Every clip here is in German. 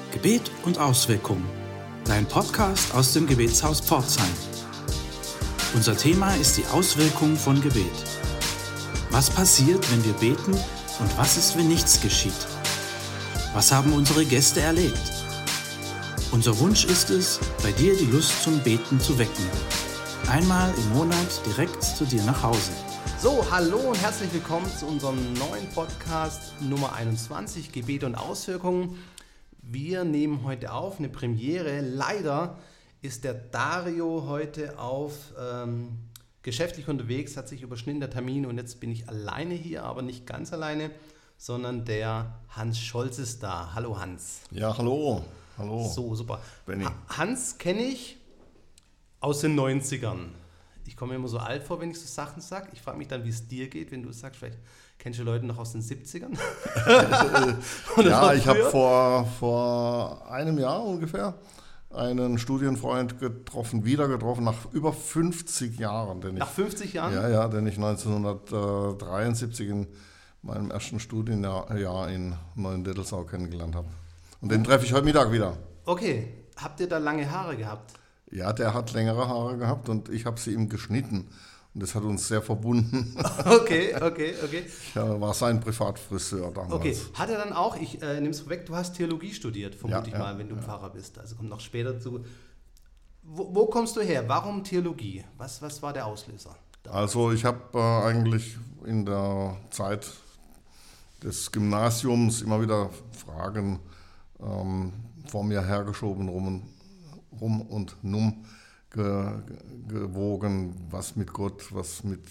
Gebet und Auswirkung, dein Podcast aus dem Gebetshaus Pforzheim. Unser Thema ist die Auswirkung von Gebet. Was passiert, wenn wir beten und was ist, wenn nichts geschieht? Was haben unsere Gäste erlebt? Unser Wunsch ist es, bei dir die Lust zum Beten zu wecken. Einmal im Monat direkt zu dir nach Hause. So, hallo und herzlich willkommen zu unserem neuen Podcast Nummer 21, Gebet und Auswirkungen. Wir nehmen heute auf eine Premiere. Leider ist der Dario heute geschäftlich unterwegs, hat sich überschnitten der Termin und jetzt bin ich alleine hier, aber nicht ganz alleine, sondern der Hans Scholz ist da. Hallo Hans. Ja, hallo. Hallo. So, super. Benni. Hans kenne ich aus den 90ern. Ich komme mir immer so alt vor, wenn ich so Sachen sage. Ich frage mich dann, wie es dir geht, wenn du es sagst. Vielleicht kennst du Leute noch aus den 70ern? Ja, ich habe vor einem Jahr ungefähr einen Studienfreund wieder getroffen, nach über 50 Jahren. Nach 50 Jahren? Ja, den ich 1973 in meinem ersten Studienjahr in Neuendettelsau kennengelernt habe. Und den treffe ich heute Mittag wieder. Okay, habt ihr da lange Haare gehabt? Ja, der hat längere Haare gehabt und ich habe sie ihm geschnitten. Und das hat uns sehr verbunden. Okay. Ich war sein Privatfriseur damals. Okay, hat er dann auch, ich nehme es vorweg, du hast Theologie studiert, vermute ich mal, wenn du ja. Pfarrer bist. Also kommt noch später zu. Wo kommst du her? Warum Theologie? Was war der Auslöser? Also ich habe eigentlich in der Zeit des Gymnasiums immer wieder Fragen vor mir hergeschoben, rum und numm gewogen, was mit Gott, was mit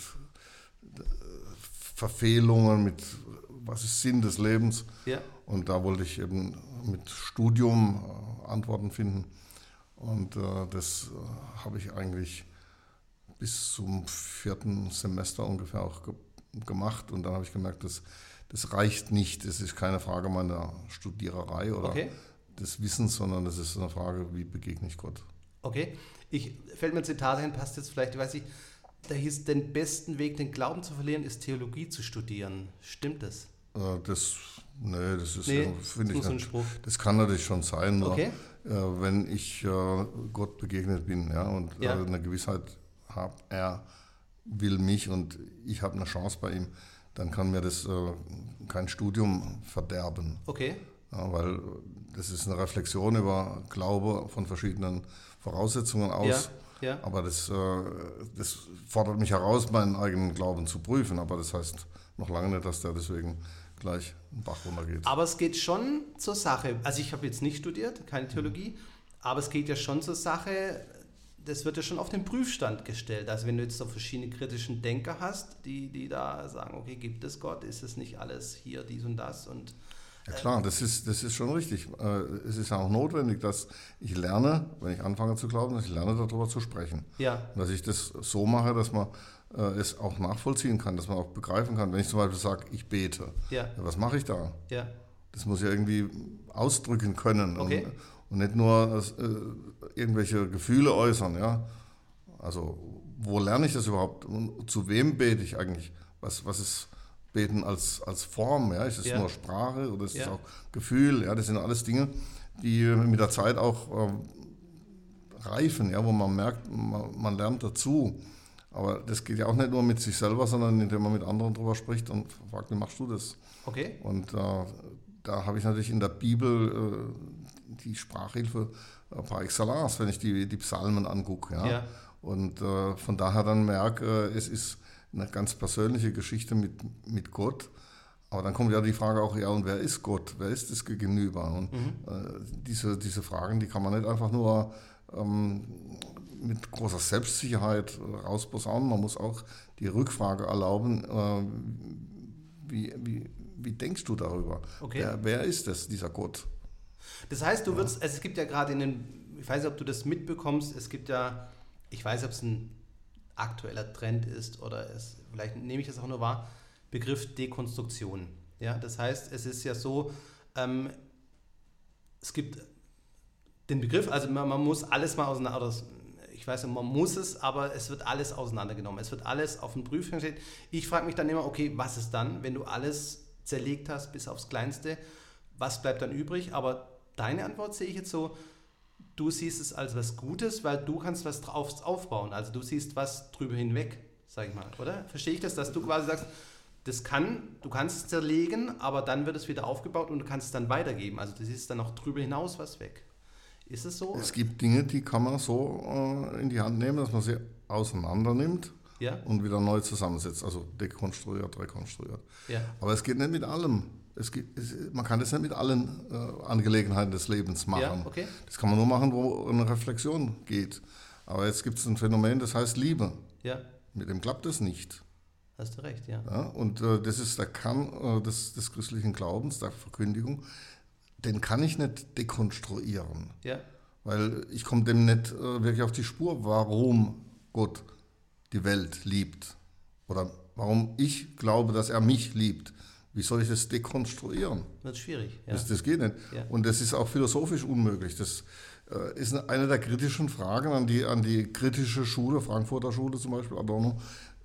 Verfehlungen, was ist Sinn des Lebens. Ja. Und da wollte ich eben mit Studium Antworten finden. Und das habe ich eigentlich bis zum 4. Semester ungefähr auch gemacht. Und dann habe ich gemerkt, das reicht nicht. Das ist keine Frage meiner Studiererei oder des Wissens, sondern das ist eine Frage, wie begegne ich Gott. Okay, fällt mir ein Zitat ein, passt jetzt vielleicht, weiß ich, da hieß, den besten Weg, den Glauben zu verlieren, ist Theologie zu studieren. Stimmt das? Das ist, finde ich, ein Spruch. Das kann natürlich schon sein, nur wenn ich Gott begegnet bin, und eine Gewissheit habe, er will mich und ich habe eine Chance bei ihm, dann kann mir das kein Studium verderben. Okay. Ja, weil das ist eine Reflexion über Glaube von verschiedenen Voraussetzungen aus. Ja. Aber das fordert mich heraus, meinen eigenen Glauben zu prüfen. Aber das heißt noch lange nicht, dass der deswegen gleich einen Bach runtergeht. Aber es geht schon zur Sache. Also ich habe jetzt nicht studiert, keine Theologie, aber es geht ja schon zur Sache, das wird ja schon auf den Prüfstand gestellt. Also wenn du jetzt so verschiedene kritischen Denker hast, die da sagen, okay, gibt es Gott, ist es nicht alles hier, dies und das und... Ja klar, das ist schon richtig. Es ist auch notwendig, dass ich lerne, wenn ich anfange zu glauben, dass ich lerne, darüber zu sprechen. Ja. Und dass ich das so mache, dass man es auch nachvollziehen kann, dass man auch begreifen kann. Wenn ich zum Beispiel sage, ich bete, was mache ich da? Ja. Das muss ich irgendwie ausdrücken können und nicht nur irgendwelche Gefühle äußern. Ja? Also wo lerne ich das überhaupt? Und zu wem bete ich eigentlich? Was ist Beten als Form? Ja? Ist es nur Sprache oder ist es auch Gefühl? Ja? Das sind alles Dinge, die mit der Zeit auch reifen, wo man merkt, man lernt dazu. Aber das geht ja auch nicht nur mit sich selber, sondern indem man mit anderen drüber spricht und fragt, wie machst du das? Okay. Und da habe ich natürlich in der Bibel die Sprachhilfe par excellence, wenn ich die Psalmen angucke. Ja? Und von daher dann merke, es ist eine ganz persönliche Geschichte mit Gott. Aber dann kommt ja die Frage auch, und wer ist Gott? Wer ist das Gegenüber? Und diese Fragen, die kann man nicht einfach nur mit großer Selbstsicherheit rausposaunen. Man muss auch die Rückfrage erlauben, wie denkst du darüber? Okay. Wer ist das, dieser Gott? Das heißt, es gibt ja gerade ich weiß nicht, ob du das mitbekommst, es gibt ja, ich weiß nicht, ob es ein aktueller Trend ist oder vielleicht nehme ich das auch nur wahr, Begriff Dekonstruktion. Ja, das heißt, es ist ja so, es gibt den Begriff, also man muss alles mal auseinander, ich weiß nicht, man muss es, aber es wird alles auseinandergenommen. Es wird alles auf den Prüfstand gestellt. Ich frage mich dann immer, okay, was ist dann, wenn du alles zerlegt hast bis aufs Kleinste, was bleibt dann übrig? Aber deine Antwort sehe ich jetzt so, du siehst es als was Gutes, weil du kannst was drauf aufbauen. Also du siehst was drüber hinweg, sag ich mal, oder? Verstehe ich das, dass du quasi sagst, du kannst es zerlegen, aber dann wird es wieder aufgebaut und du kannst es dann weitergeben. Also du siehst dann auch drüber hinaus was weg. Ist es so? Es gibt Dinge, die kann man so in die Hand nehmen, dass man sie auseinander nimmt und wieder neu zusammensetzt. Also dekonstruiert, rekonstruiert. Ja. Aber es geht nicht mit allem. Man kann das nicht mit allen Angelegenheiten des Lebens machen. Ja, okay. Das kann man nur machen, wo eine Reflexion geht. Aber jetzt gibt es ein Phänomen, das heißt Liebe. Ja. Mit dem klappt das nicht. Hast du recht, ja. Und das ist der Kern des christlichen Glaubens, der Verkündigung. Den kann ich nicht dekonstruieren. Ja. Weil ich komme dem nicht wirklich auf die Spur, warum Gott die Welt liebt. Oder warum ich glaube, dass er mich liebt. Wie soll ich das dekonstruieren? Das ist schwierig. Ja. Das geht nicht. Ja. Und das ist auch philosophisch unmöglich. Das ist eine der kritischen Fragen an die kritische Schule, Frankfurter Schule zum Beispiel, Adorno.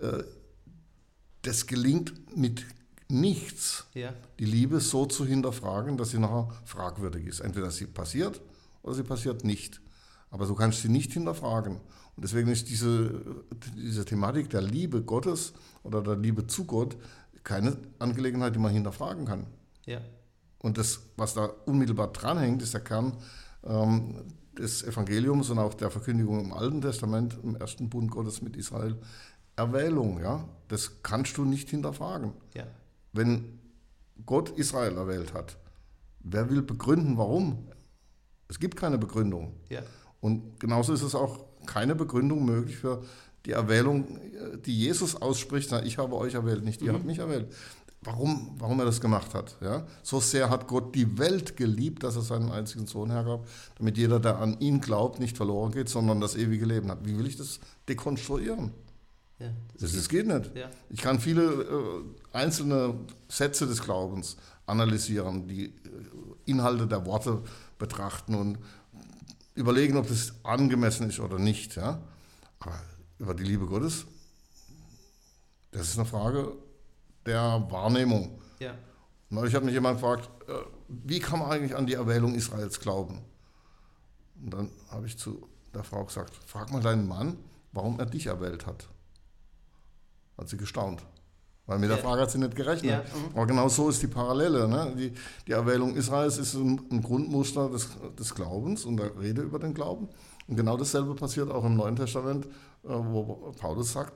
Das gelingt mit nichts, die Liebe so zu hinterfragen, dass sie nachher fragwürdig ist. Entweder sie passiert oder sie passiert nicht. Aber du kannst sie nicht hinterfragen. Und deswegen ist diese Thematik der Liebe Gottes oder der Liebe zu Gott keine Angelegenheit, die man hinterfragen kann. Ja. Und das, was da unmittelbar dranhängt, ist der Kern des Evangeliums und auch der Verkündigung im Alten Testament, im ersten Bund Gottes mit Israel. Erwählung, ja, das kannst du nicht hinterfragen. Ja. Wenn Gott Israel erwählt hat, wer will begründen, warum? Es gibt keine Begründung. Ja. Und genauso ist es auch keine Begründung möglich für die Erwählung, die Jesus ausspricht. Ich habe euch erwählt, nicht ihr habt mich erwählt. Warum er das gemacht hat. Ja? So sehr hat Gott die Welt geliebt, dass er seinen einzigen Sohn hergab, damit jeder, der an ihn glaubt, nicht verloren geht, sondern das ewige Leben hat. Wie will ich das dekonstruieren? Ja, das geht nicht. Ja. Ich kann viele einzelne Sätze des Glaubens analysieren, die Inhalte der Worte betrachten und überlegen, ob das angemessen ist oder nicht. Ja? Aber über die Liebe Gottes, das ist eine Frage der Wahrnehmung. Ja. Neulich hat mich jemand gefragt, wie kann man eigentlich an die Erwählung Israels glauben? Und dann habe ich zu der Frau gesagt, frag mal deinen Mann, warum er dich erwählt hat. Hat sie gestaunt. Weil mit der Frage hat sie nicht gerechnet. Ja. Aber genau so ist die Parallele. Ne? Die Erwählung Israels ist ein Grundmuster des Glaubens und der Rede über den Glauben. Und genau dasselbe passiert auch im Neuen Testament, wo Paulus sagt,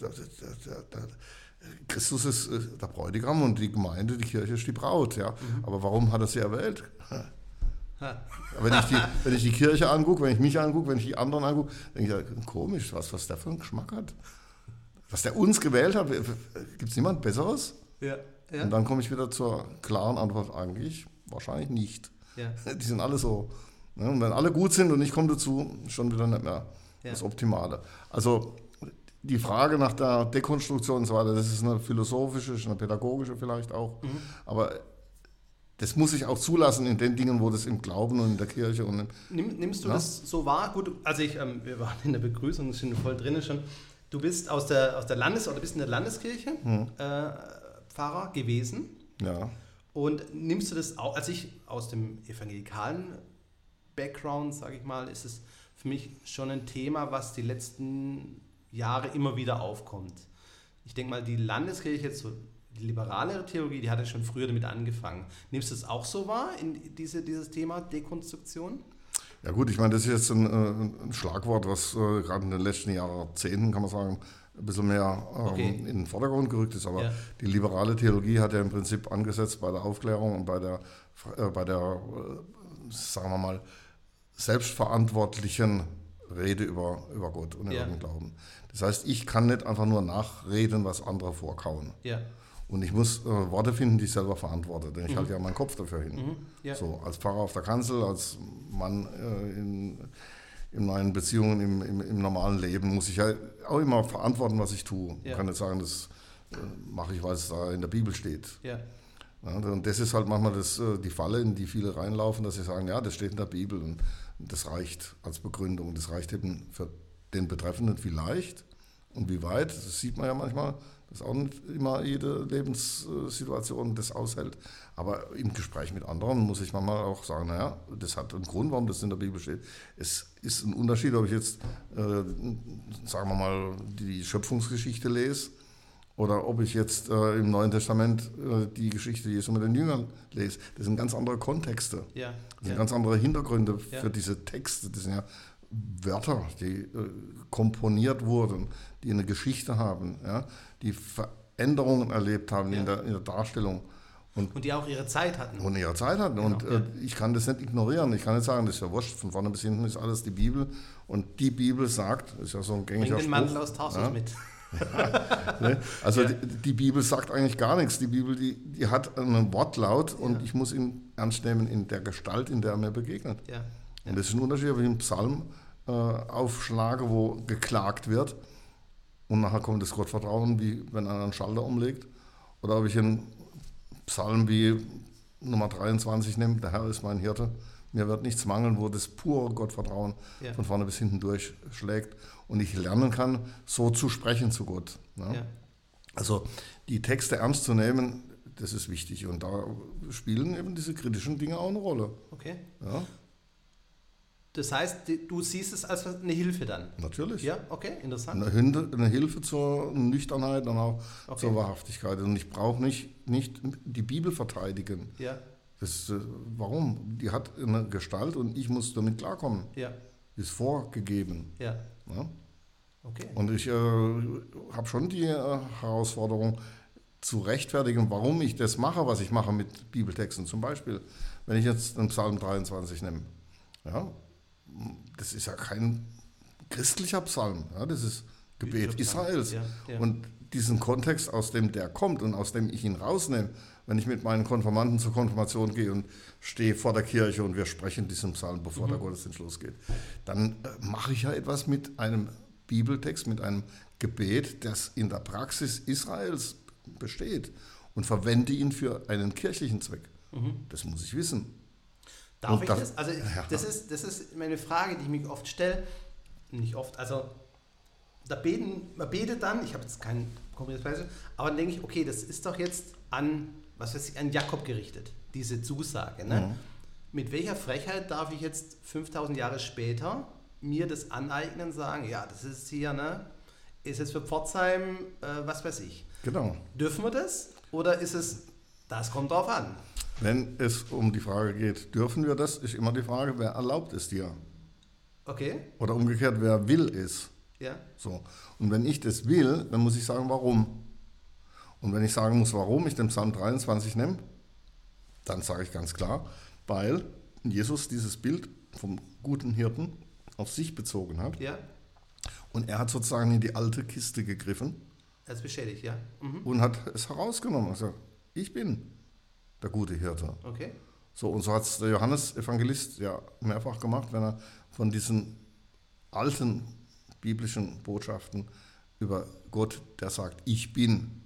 Christus ist der Bräutigam und die Gemeinde, die Kirche ist die Braut. Ja? Aber warum hat er sie erwählt? Wenn ich die Kirche angucke, wenn ich mich angucke, wenn ich die anderen angucke, denke ich, komisch, was der für einen Geschmack hat. Was der uns gewählt hat, gibt es niemand Besseres? Ja. Und dann komme ich wieder zur klaren Antwort, eigentlich wahrscheinlich nicht. Ja. Die sind alle so. Ne? Und wenn alle gut sind und ich komme dazu, schon wieder nicht mehr das Optimale. Also die Frage nach der Dekonstruktion und so weiter, das ist eine philosophische, eine pädagogische vielleicht auch. Aber das muss ich auch zulassen in den Dingen, wo das im Glauben und in der Kirche und Nimmst du das so wahr? Gut, also wir waren in der Begrüßung, sind voll drin schon. Du bist bist in der Landeskirche Pfarrer gewesen. Ja. Und nimmst du das auch, also ich aus dem evangelikalen Background, sage ich mal, ist es für mich schon ein Thema, was die letzten Jahre immer wieder aufkommt. Ich denke mal, die Landeskirche, jetzt so die liberale Theologie, die hat ja schon früher damit angefangen. Nimmst du das auch so wahr, in dieses Thema Dekonstruktion? Ja gut, ich meine, das ist jetzt ein Schlagwort, was gerade in den letzten Jahrzehnten, kann man sagen, ein bisschen mehr in den Vordergrund gerückt ist. Aber die liberale Theologie hat ja im Prinzip angesetzt bei der Aufklärung und bei der sagen wir mal, selbstverantwortlichen Rede über Gott und über den Glauben. Das heißt, ich kann nicht einfach nur nachreden, was andere vorkauen. Ja. Und ich muss Worte finden, die ich selber verantworte, denn ich halte ja meinen Kopf dafür hin. Ja. So, als Pfarrer auf der Kanzel, als Mann in meinen Beziehungen im normalen Leben muss ich ja auch immer verantworten, was ich tue. Ja. Ich kann nicht sagen, das mache ich, weil es da in der Bibel steht. Ja. Ja, und das ist halt manchmal die Falle, in die viele reinlaufen, dass sie sagen, ja, das steht in der Bibel und das reicht als Begründung. Das reicht eben für den Betreffenden vielleicht und wie weit, das sieht man ja manchmal, dass auch nicht immer jede Lebenssituation das aushält. Aber im Gespräch mit anderen muss ich manchmal auch sagen, naja, das hat einen Grund, warum das in der Bibel steht. Es ist ein Unterschied, ob ich jetzt, sagen wir mal, die Schöpfungsgeschichte lese oder ob ich jetzt im Neuen Testament die Geschichte Jesu mit den Jüngern lese. Das sind ganz andere Kontexte. Ja. Das sind ganz andere Hintergründe für diese Texte. Das sind ja Wörter, die komponiert wurden, die eine Geschichte haben, ja, die Veränderungen erlebt haben in der Darstellung. Und die auch ihre Zeit hatten. Und ihre Zeit hatten. Genau, und ich kann das nicht ignorieren. Ich kann nicht sagen, das ist ja wurscht, von vorne bis hinten ist alles die Bibel. Und die Bibel sagt, das ist ja so ein gängiger Spruch. Bring den Mantel aus Tarsus mit. Ja, ne? Also die Bibel sagt eigentlich gar nichts. Die Bibel, die hat einen Wortlaut und ich muss ihn ernst nehmen in der Gestalt, in der er mir begegnet. Ja. Und das ist ein Unterschied, ob ich einen Psalm aufschlage, wo geklagt wird und nachher kommt das Gottvertrauen, wie wenn einer einen Schalter umlegt. Oder ob ich einen Psalm wie Nummer 23 nehme, der Herr ist mein Hirte, mir wird nichts mangeln, wo das pure Gottvertrauen von vorne bis hinten durchschlägt und ich lernen kann, so zu sprechen zu Gott. Ne? Ja. Also die Texte ernst zu nehmen, das ist wichtig und da spielen eben diese kritischen Dinge auch eine Rolle. Okay. Ja. Das heißt, du siehst es als eine Hilfe dann? Natürlich. Ja, okay, interessant. Eine Hilfe zur Nüchternheit und auch zur Wahrhaftigkeit. Und ich brauche nicht die Bibel verteidigen. Ja. Warum? Die hat eine Gestalt und ich muss damit klarkommen. Ja. Ist vorgegeben. Ja. Ja? Okay. Und ich habe schon die Herausforderung zu rechtfertigen, warum ich das mache, was ich mache mit Bibeltexten. Zum Beispiel, wenn ich jetzt den Psalm 23 nehme. Ja, das ist ja kein christlicher Psalm, ja, das ist Gebet Israels. Ja, ja. Und diesen Kontext, aus dem der kommt und aus dem ich ihn rausnehme, wenn ich mit meinen Konfirmanden zur Konfirmation gehe und stehe vor der Kirche und wir sprechen diesen Psalm, bevor der Gottesdienst losgeht, dann mache ich ja etwas mit einem Bibeltext, mit einem Gebet, das in der Praxis Israels besteht und verwende ihn für einen kirchlichen Zweck. Das muss ich wissen. Darf ich das? Also das ist meine Frage, die ich mich oft stelle. Nicht oft, also man betet dann, ich habe jetzt kein konkretes Beispiel, aber dann denke ich, okay, das ist doch jetzt an Jakob gerichtet, diese Zusage. Ne? Mit welcher Frechheit darf ich jetzt 5000 Jahre später mir das aneignen und sagen, ja, das ist hier, ne, ist jetzt für Pforzheim, was weiß ich. Genau. Dürfen wir das? Oder ist es, das kommt drauf an? Wenn es um die Frage geht, dürfen wir das, ist immer die Frage, wer erlaubt es dir? Okay. Oder umgekehrt, wer will es? Ja. So. Und wenn ich das will, dann muss ich sagen, warum. Und wenn ich sagen muss, warum ich den Psalm 23 nehme, dann sage ich ganz klar, weil Jesus dieses Bild vom guten Hirten auf sich bezogen hat. Ja. Und er hat sozusagen in die alte Kiste gegriffen. Als beschädigt, ja. Und hat es herausgenommen. Also, ich bin der gute Hirte. Okay. So, und so hat es der Johannes Evangelist ja mehrfach gemacht, wenn er von diesen alten biblischen Botschaften über Gott, der sagt, ich bin,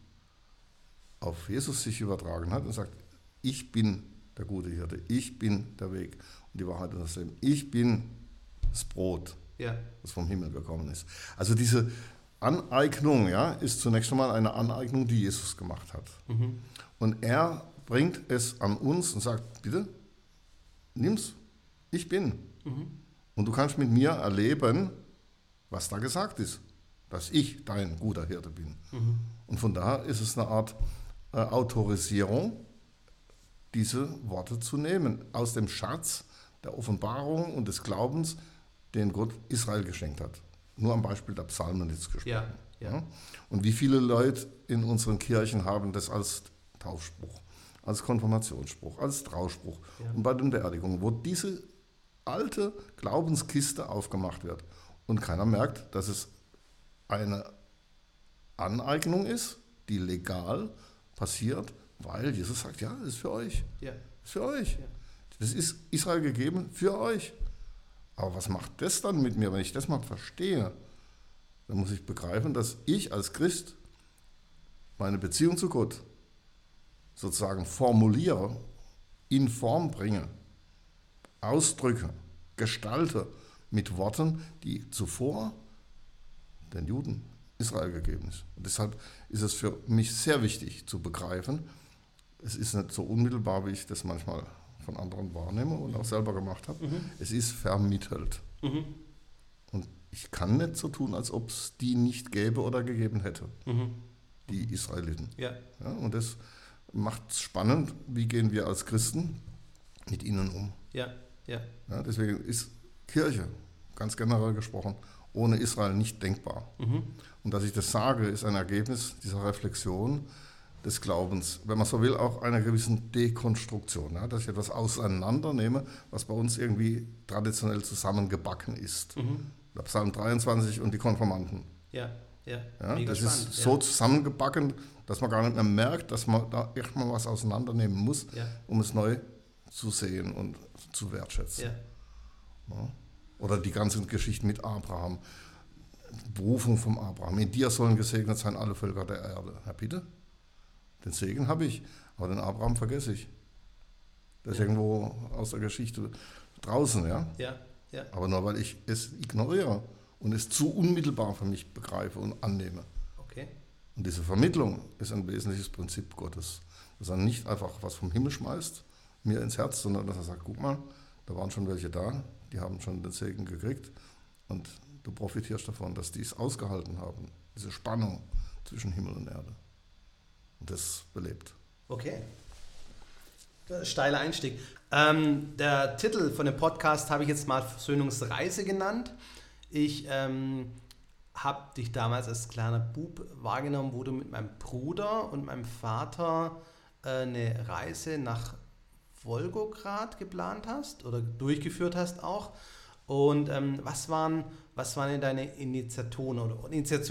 auf Jesus sich übertragen hat und sagt, ich bin der gute Hirte, ich bin der Weg und die Wahrheit und das Leben. Ich bin das Brot, das vom Himmel gekommen ist. Also diese Aneignung, ja, ist zunächst einmal eine Aneignung, die Jesus gemacht hat. Und er bringt es an uns und sagt, bitte, nimm's, ich bin. Und du kannst mit mir erleben, was da gesagt ist, dass ich dein guter Hirte bin. Und von daher ist es eine Art Autorisierung, diese Worte zu nehmen, aus dem Schatz der Offenbarung und des Glaubens, den Gott Israel geschenkt hat. Nur am Beispiel der Psalmen jetzt gesprochen. Ja. Und wie viele Leute in unseren Kirchen haben das als Taufspruch, als Konfirmationsspruch, als Trauspruch und bei den Beerdigungen, wo diese alte Glaubenskiste aufgemacht wird und keiner merkt, dass es eine Aneignung ist, die legal passiert, weil Jesus sagt, ja, das ist für euch. Ja. Das ist für euch. Ja. Das ist Israel gegeben für euch. Aber was macht das dann mit mir, wenn ich das mal verstehe? Dann muss ich begreifen, dass ich als Christ meine Beziehung zu Gott sozusagen formuliere, in Form bringe, ausdrücke, gestalte mit Worten, die zuvor den Juden Israel gegeben ist. Und deshalb ist es für mich sehr wichtig zu begreifen, es ist nicht so unmittelbar, wie ich das manchmal von anderen wahrnehme und auch selber gemacht habe. Es ist vermittelt. Und ich kann nicht so tun, als ob es die nicht gäbe oder gegeben hätte, die Israeliten. Ja, und das macht es spannend, wie gehen wir als Christen mit ihnen um. Ja, deswegen ist Kirche, ganz generell gesprochen, ohne Israel nicht denkbar. Und dass ich das sage, ist ein Ergebnis dieser Reflexion des Glaubens, wenn man so will, auch einer gewissen Dekonstruktion, ja, dass ich etwas auseinandernehme, was bei uns irgendwie traditionell zusammengebacken ist. Der Psalm 23 und die Konformanten. Ja, das ist so zusammengebacken, dass man gar nicht mehr merkt, dass man da echt mal was auseinandernehmen muss, um es neu zu sehen und zu wertschätzen. Ja. Oder die ganzen Geschichten mit Abraham, Berufung vom Abraham. In dir sollen gesegnet sein alle Völker der Erde. Ja, bitte? Den Segen habe ich, aber den Abraham vergesse ich. Der ist irgendwo aus der Geschichte draußen, ja? Aber nur weil ich es ignoriere und es zu unmittelbar für mich begreife und annehme. Okay. Und diese Vermittlung ist ein wesentliches Prinzip Gottes. Dass er nicht einfach was vom Himmel schmeißt, mir ins Herz, sondern dass er sagt, guck mal, da waren schon welche da, die haben schon den Segen gekriegt und du profitierst davon, dass die es ausgehalten haben, diese Spannung zwischen Himmel und Erde. Und das belebt. Okay. Steiler Einstieg. Der Titel von dem Podcast habe ich jetzt mal Versöhnungsreise genannt. Ich habe dich damals als kleiner Bub wahrgenommen, wo du mit meinem Bruder und meinem Vater eine Reise nach Wolgograd geplant hast oder durchgeführt hast auch. Und was waren denn deine Initiatoren oder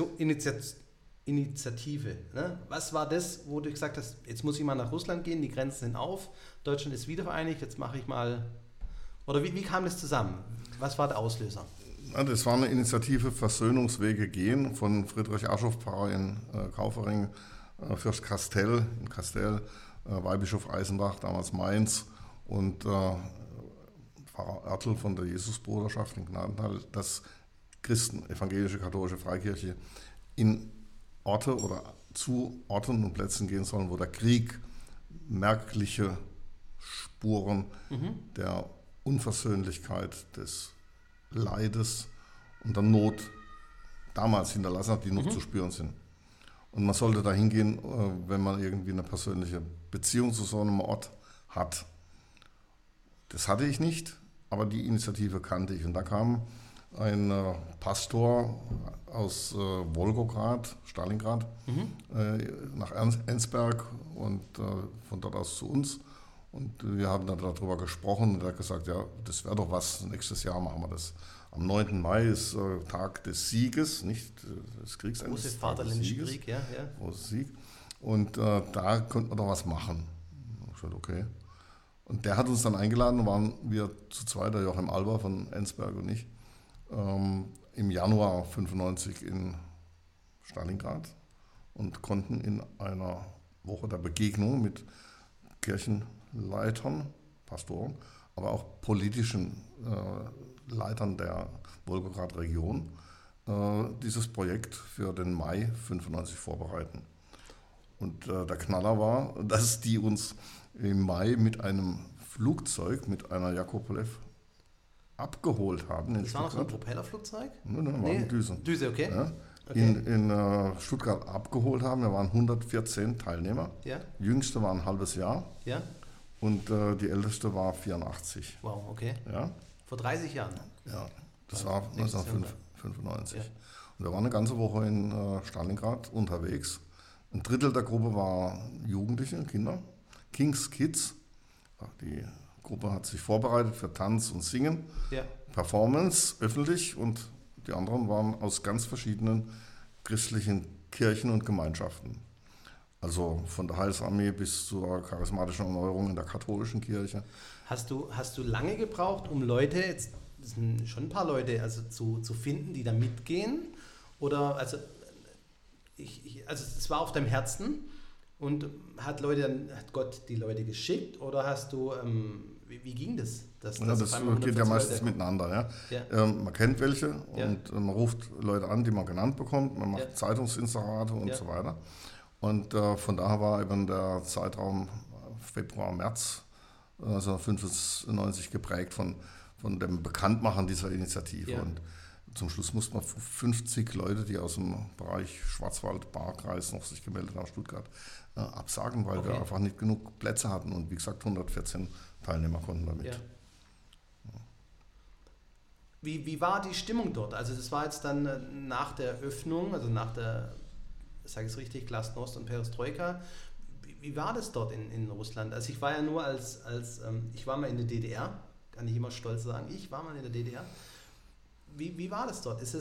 Initiative? Ne? Was war das, wo du gesagt hast, jetzt muss ich mal nach Russland gehen, die Grenzen sind auf, Deutschland ist wiedervereinigt, jetzt mache ich mal... Oder wie kam das zusammen? Was war der Auslöser? Ja, das war eine Initiative Versöhnungswege gehen von Friedrich Aschoff, Pfarrer in Kaufering, Fürst Castell in Castell, Weihbischof Eisenbach, damals Mainz und Pfarrer Ertl von der Jesusbruderschaft in Gnadenthal, dass Christen, evangelische, katholische Freikirche in Orte oder zu Orten und Plätzen gehen sollen, wo der Krieg merkliche Spuren der Unversöhnlichkeit, des Leides und der Not damals hinterlassen hat, die noch zu spüren sind. Und man sollte da hingehen, wenn man irgendwie eine persönliche Beziehung zu so einem Ort hat. Das hatte ich nicht, aber die Initiative kannte ich. Und da kam ein Pastor aus Wolgograd, Stalingrad, nach Enzberg und von dort aus zu uns. Und wir haben dann darüber gesprochen und er hat gesagt, ja, das wäre doch was, nächstes Jahr machen wir das. Am 9. Mai ist Tag des Sieges, nicht des Kriegsendes. Große Vaterländische Krieg, ja. Großer Sieg. Und da könnten wir doch was machen. Ich gesagt, okay. Und der hat uns dann eingeladen, waren wir zu zweit, der Joachim Alber von Enzberg und ich, im Januar 1995 in Stalingrad und konnten in einer Woche der Begegnung mit Kirchenleitern, Pastoren, aber auch politischen Leitern der Wolgograd-Region dieses Projekt für den Mai 1995 vorbereiten. Und der Knaller war, dass die uns im Mai mit einem Flugzeug, mit einer Jakobolew abgeholt haben. Das war noch so ein Propellerflugzeug? Nein, war eine Düse. Düse, okay. Ja, in Stuttgart abgeholt haben. Wir waren 114 Teilnehmer. Ja. Die jüngste war ein halbes Jahr. Ja. Und die älteste war 84. Wow, okay. Ja. Vor 30 Jahren? Ja, das war 1995. Ja. Und wir waren eine ganze Woche in Stalingrad unterwegs. Ein Drittel der Gruppe war Jugendliche, Kinder, King's Kids. Die Gruppe hat sich vorbereitet für Tanz und Singen, Performance, öffentlich, und die anderen waren aus ganz verschiedenen christlichen Kirchen und Gemeinschaften. Also von der Heilsarmee bis zur charismatischen Erneuerung in der katholischen Kirche. Hast du lange gebraucht, um Leute, jetzt das sind schon ein paar Leute, also zu finden, die da mitgehen? Oder also es war auf deinem Herzen und hat Gott die Leute geschickt, oder hast du Wie ging das? Das geht ja meistens miteinander. Ja? Man kennt welche und man ruft Leute an, die man genannt bekommt, man macht Zeitungsinserate und so weiter. Und von daher war eben der Zeitraum Februar, März 1995 geprägt von dem Bekanntmachen dieser Initiative. Ja. Und zum Schluss musste man 50 Leute, die aus dem Bereich Schwarzwald-Baar-Kreis noch sich gemeldet haben, Stuttgart, absagen, weil wir einfach nicht genug Plätze hatten. Und wie gesagt, 114 Teilnehmer konnten damit. Ja. Wie war die Stimmung dort? Also das war jetzt dann nach der Öffnung, also nach der, sage ich es richtig, Glasnost und Perestroika. Wie war das dort in Russland? Also ich war ja nur ich war mal in der DDR, kann ich immer stolz sagen, ich war mal in der DDR. Wie war das dort?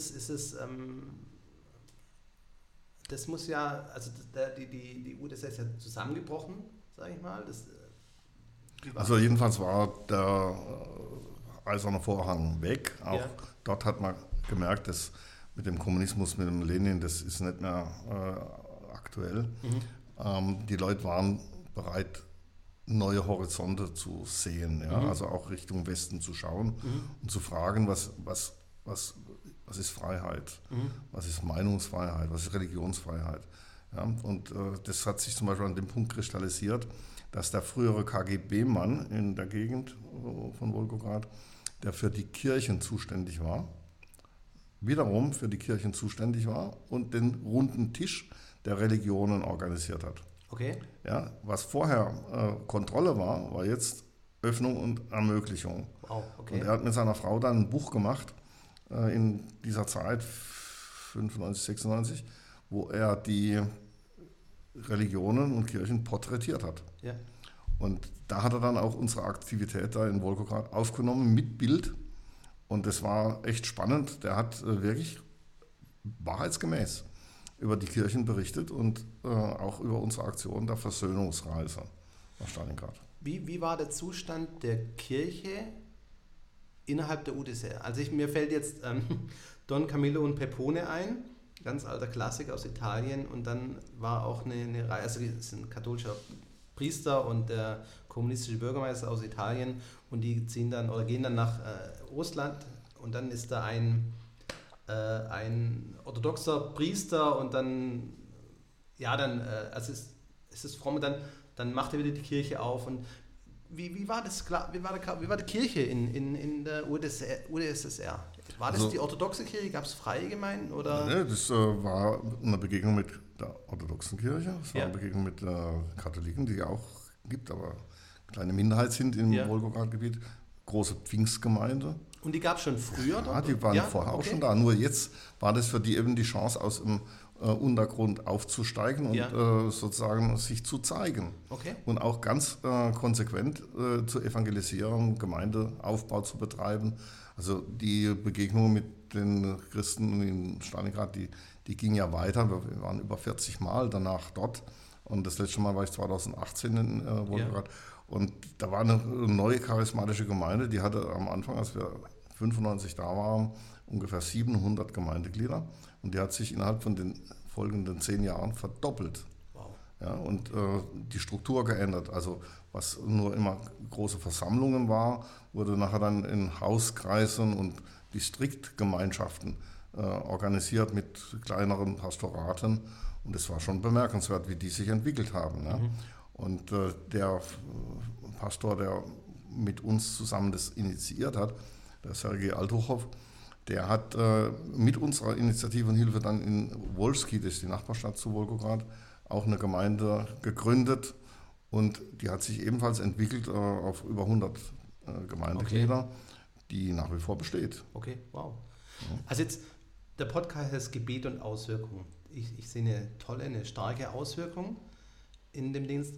Das muss ja, also die UdSSR ist ja zusammengebrochen, sage ich mal. Also jedenfalls war der eiserne Vorhang weg. Auch dort hat man gemerkt, dass mit dem Kommunismus, mit dem Lenin, das ist nicht mehr aktuell. Die Leute waren bereit, neue Horizonte zu sehen, also auch Richtung Westen zu schauen und zu fragen, was ist Freiheit, was ist Meinungsfreiheit, was ist Religionsfreiheit. Ja? Und das hat sich zum Beispiel an dem Punkt kristallisiert, dass der frühere KGB-Mann in der Gegend von Wolgograd, der für die Kirchen zuständig war, wiederum für die Kirchen zuständig war und den runden Tisch der Religionen organisiert hat. Okay. Ja, was vorher Kontrolle war jetzt Öffnung und Ermöglichung. Wow, okay. Und er hat mit seiner Frau dann ein Buch gemacht in dieser Zeit, 95, 96, wo er die Religionen und Kirchen porträtiert hat. Ja. Und da hat er dann auch unsere Aktivität da in Wolgograd aufgenommen mit Bild. Und das war echt spannend. Der hat wirklich wahrheitsgemäß über die Kirchen berichtet und auch über unsere Aktion der Versöhnungsreise nach Stalingrad. Wie war der Zustand der Kirche innerhalb der UdSSR? Also mir fällt jetzt Don Camillo und Pepone ein, ganz alter Klassiker aus Italien, und dann war auch eine Reihe, also das ist ein katholischer Priester und der kommunistische Bürgermeister aus Italien, und die gehen dann nach Russland, und dann ist da ein orthodoxer Priester, und dann also ist es fromm, dann macht er wieder die Kirche auf. Und wie war die Kirche in der UdSSR? War das die orthodoxe Kirche? Gab es freie Gemeinden? Oder? Nee, das war eine Begegnung mit der orthodoxen Kirche. Es war eine Begegnung mit Katholiken, die es auch gibt, aber eine kleine Minderheit sind im Wolgograd-Gebiet. Große Pfingstgemeinde. Und die gab es schon früher? Ja, die waren vorher auch schon da. Nur jetzt war das für die eben die Chance, aus dem Untergrund aufzusteigen und sozusagen sich zu zeigen. Okay. Und auch ganz konsequent zur Evangelisierung, Gemeindeaufbau zu betreiben. Also die Begegnung mit den Christen in Stalingrad, die ging ja weiter. Wir waren über 40 Mal danach dort. Und das letzte Mal war ich 2018 in Wolgograd. Ja. Und da war eine neue charismatische Gemeinde, die hatte am Anfang, als wir 95 da waren, ungefähr 700 Gemeindeglieder. Und die hat sich innerhalb von den folgenden 10 Jahren verdoppelt. Wow. Ja, und die Struktur geändert. Also was nur immer große Versammlungen war, wurde nachher dann in Hauskreisen und Distriktgemeinschaften organisiert mit kleineren Pastoraten. Und es war schon bemerkenswert, wie die sich entwickelt haben. Ja. Und der Pastor, der mit uns zusammen das initiiert hat, der Sergei Altuchow, der hat mit unserer Initiative und Hilfe dann in Wolski, das ist die Nachbarstadt zu Wolgograd, auch eine Gemeinde gegründet. Und die hat sich ebenfalls entwickelt auf über 100 Gemeindeglieder, die nach wie vor besteht. Okay, wow. Ja. Also jetzt, der Podcast heißt Gebet und Auswirkungen. Ich sehe eine starke Auswirkung in dem Dienst.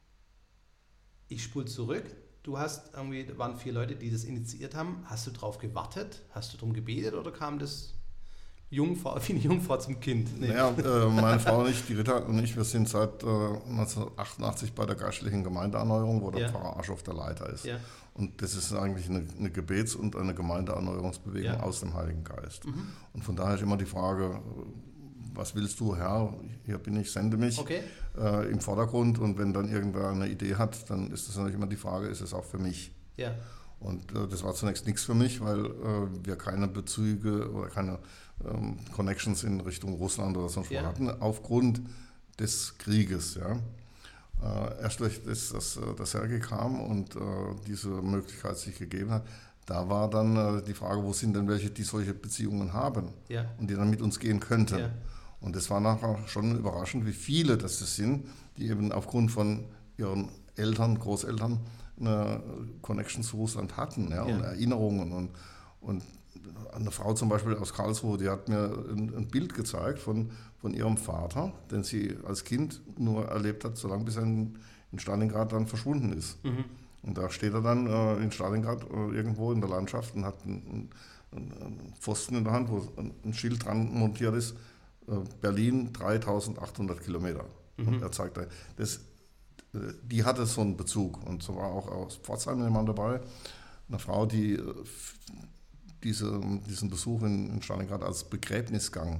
Ich spule zurück. Da waren 4 Leute, die das initiiert haben. Hast du drauf gewartet? Hast du darum gebetet, oder kam das wie eine Jungfrau zum Kind? Nee. Naja, meine Frau und ich, die Rita und ich, wir sind seit 1988 bei der geistlichen Gemeindeerneuerung, wo der Pfarrer Aschoff der Leiter ist. Ja. Und das ist eigentlich eine Gebets- und eine Gemeindeerneuerungsbewegung aus dem Heiligen Geist. Mhm. Und von daher ist immer die Frage, was willst du, Herr? Hier bin ich, sende mich, im Vordergrund. Und wenn dann irgendwer eine Idee hat, dann ist das natürlich immer die Frage, ist es auch für mich? Ja. Und das war zunächst nichts für mich, weil wir keine Bezüge oder keine Connections in Richtung Russland oder sonst wo hatten, aufgrund des Krieges. Ja. Erst durch das Sergei kam und diese Möglichkeit sich gegeben hat, da war dann die Frage, wo sind denn welche, die solche Beziehungen haben und die dann mit uns gehen könnten. Ja. Und das war nachher schon überraschend, wie viele das sind, die eben aufgrund von ihren Eltern, Großeltern eine Connection zu Russland hatten, und Erinnerungen. Und eine Frau zum Beispiel aus Karlsruhe, die hat mir ein Bild gezeigt von ihrem Vater, den sie als Kind nur erlebt hat, solange bis er in Stalingrad dann verschwunden ist. Mhm. Und da steht er dann in Stalingrad irgendwo in der Landschaft und hat einen Pfosten in der Hand, wo ein Schild dran montiert ist, Berlin 3800 Kilometer. Mhm. Und er zeigt die hatte so einen Bezug. Und so war auch aus Pforzheim jemand dabei, eine Frau, die diesen Besuch in Stalingrad als Begräbnisgang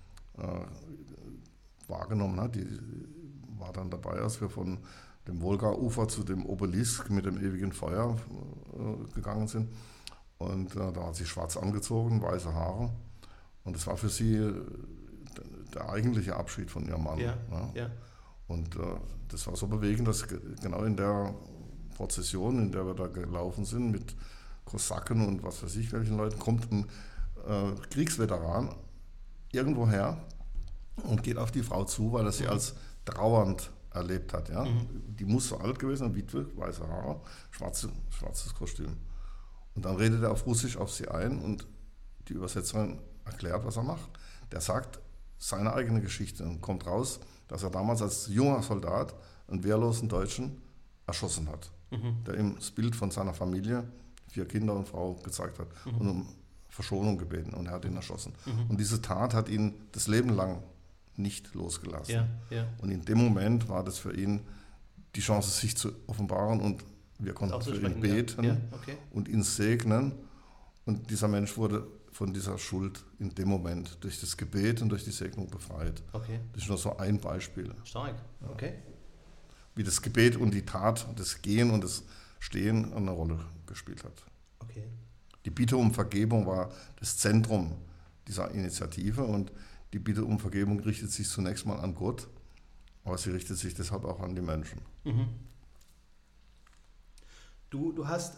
wahrgenommen hat. Die war dann dabei, als wir von dem Wolga-Ufer zu dem Obelisk mit dem ewigen Feuer gegangen sind. Und da hat sie schwarz angezogen, weiße Haare. Und das war für sie der eigentliche Abschied von ihrem Mann. Ja. Und das war so bewegend, dass genau in der Prozession, in der wir da gelaufen sind, mit Kosaken und was weiß ich welchen Leuten, kommt ein Kriegsveteran irgendwo her und geht auf die Frau zu, weil er sie als trauernd erlebt hat. Ja? Mhm. Die muss so alt gewesen sein, Witwe, weiße Haare, schwarzes Kostüm. Und dann redet er auf Russisch auf sie ein und die Übersetzerin erklärt, was er macht. Der sagt seine eigene Geschichte und kommt raus, dass er damals als junger Soldat einen wehrlosen Deutschen erschossen hat, der ihm das Bild von seiner Familie, 4 Kinder und Frau, gezeigt hat und um Verschonung gebeten und er hat ihn erschossen. Und diese Tat hat ihn das Leben lang nicht losgelassen. Ja, ja. Und in dem Moment war das für ihn die Chance, sich zu offenbaren und wir konnten für ihn beten und ihn segnen. Und dieser Mensch wurde von dieser Schuld in dem Moment durch das Gebet und durch die Segnung befreit. Okay. Das ist nur so ein Beispiel. Stark, okay. Wie das Gebet und die Tat, das Gehen und das Stehen eine Rolle gespielt hat. Okay. Die Bitte um Vergebung war das Zentrum dieser Initiative und die Bitte um Vergebung richtet sich zunächst mal an Gott, aber sie richtet sich deshalb auch an die Menschen. Mhm. Du hast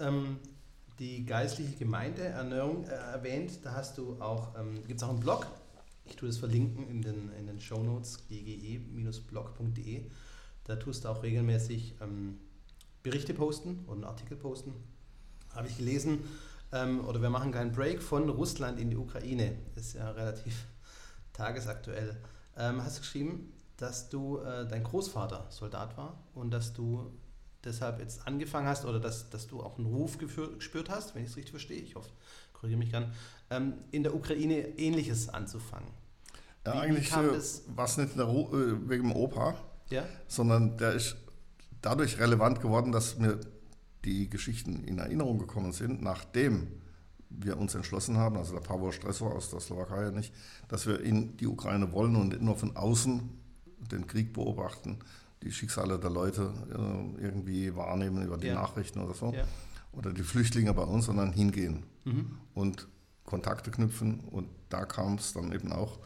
die geistliche Gemeindeerneuerung erwähnt, da hast du auch, gibt es auch einen Blog, ich tue das verlinken in den Shownotes, gge-blog.de, da tust du auch regelmäßig Berichte posten oder einen Artikel posten, habe ich gelesen, oder wir machen keinen Break von Russland in die Ukraine, das ist ja relativ tagesaktuell. Hast du geschrieben, dass dein Großvater Soldat war und dass du deshalb jetzt angefangen hast oder dass du auch einen Ruf gespürt hast, wenn ich es richtig verstehe, ich hoffe, korrigiere mich gern, in der Ukraine Ähnliches anzufangen. Ja, eigentlich war es nicht wegen dem Opa, sondern der ist dadurch relevant geworden, dass mir die Geschichten in Erinnerung gekommen sind, nachdem wir uns entschlossen haben, also der Pawel Stresor aus der Slowakei nicht, dass wir in die Ukraine wollen und nicht nur von außen den Krieg beobachten, die Schicksale der Leute irgendwie wahrnehmen über die Nachrichten oder so, oder die Flüchtlinge bei uns, sondern hingehen und Kontakte knüpfen. Und da kam es dann eben auch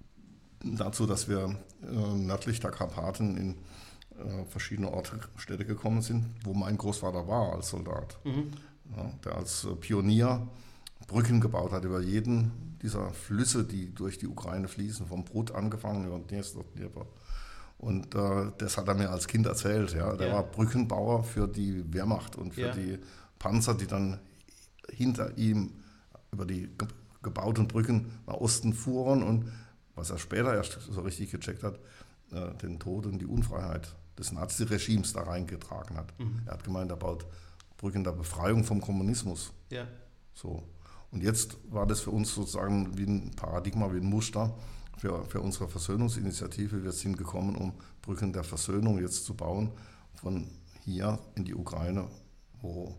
dazu, dass wir nördlich der Karpaten in verschiedene Orte, Städte gekommen sind, wo mein Großvater war als Soldat, der als Pionier Brücken gebaut hat über jeden dieser Flüsse, die durch die Ukraine fließen, vom Prut angefangen über Dniester, Dnieper. Und das hat er mir als Kind erzählt. Ja. Der war Brückenbauer für die Wehrmacht und für die Panzer, die dann hinter ihm über die gebauten Brücken nach Osten fuhren. Und was er später erst so richtig gecheckt hat, den Tod und die Unfreiheit des Naziregimes da reingetragen hat. Er hat gemeint, er baut Brücken der Befreiung vom Kommunismus. Ja. So. Und jetzt war das für uns sozusagen wie ein Paradigma, wie ein Muster für unsere Versöhnungsinitiative. Wir sind gekommen, um Brücken der Versöhnung jetzt zu bauen, von hier in die Ukraine, wo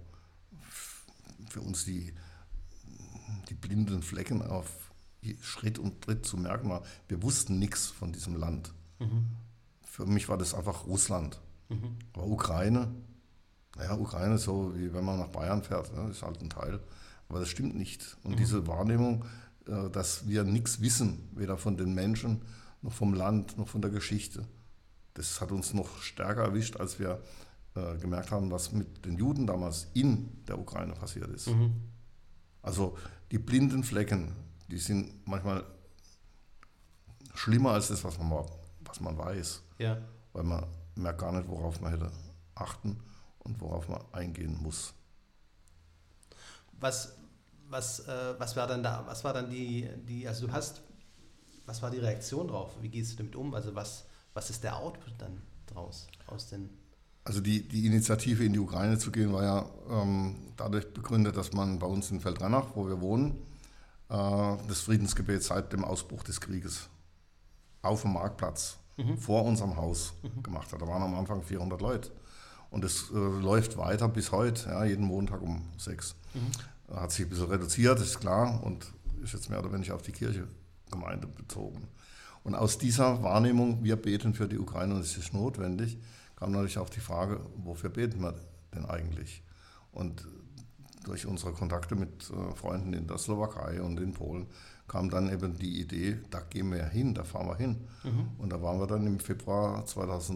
für uns die blinden Flecken auf Schritt und Tritt zu merken war. Wir wussten nichts von diesem Land. Für mich war das einfach Russland. Aber Ukraine Naja, Ukraine ist so, wie wenn man nach Bayern fährt, ne? Das ist halt ein Teil. Aber das stimmt nicht. Und diese Wahrnehmung, dass wir nichts wissen, weder von den Menschen, noch vom Land, noch von der Geschichte, das hat uns noch stärker erwischt, als wir gemerkt haben, was mit den Juden damals in der Ukraine passiert ist. Also die blinden Flecken, die sind manchmal schlimmer als das, was man weiß. Ja. Weil man merkt gar nicht, worauf man hätte achten und worauf man eingehen muss. Was war dann da? Was war dann also was war die Reaktion drauf? Wie gehst du damit um? Also was ist der Output dann draus aus den? Also die Initiative in die Ukraine zu gehen war ja dadurch begründet, dass man bei uns in Feldrennach, wo wir wohnen, das Friedensgebet seit dem Ausbruch des Krieges auf dem Marktplatz vor unserem Haus gemacht hat. Da waren am Anfang 400 Leute. Und es läuft weiter bis heute, ja, jeden Montag um 6. Hat sich ein bisschen reduziert, ist klar, und ist jetzt mehr oder weniger auf die Kirchengemeinde bezogen. Und aus dieser Wahrnehmung, wir beten für die Ukraine und es ist notwendig, kam natürlich auch die Frage, wofür beten wir denn eigentlich? Und durch unsere Kontakte mit Freunden in der Slowakei und in Polen kam dann eben die Idee, da gehen wir hin, da fahren wir hin. Und da waren wir dann im Februar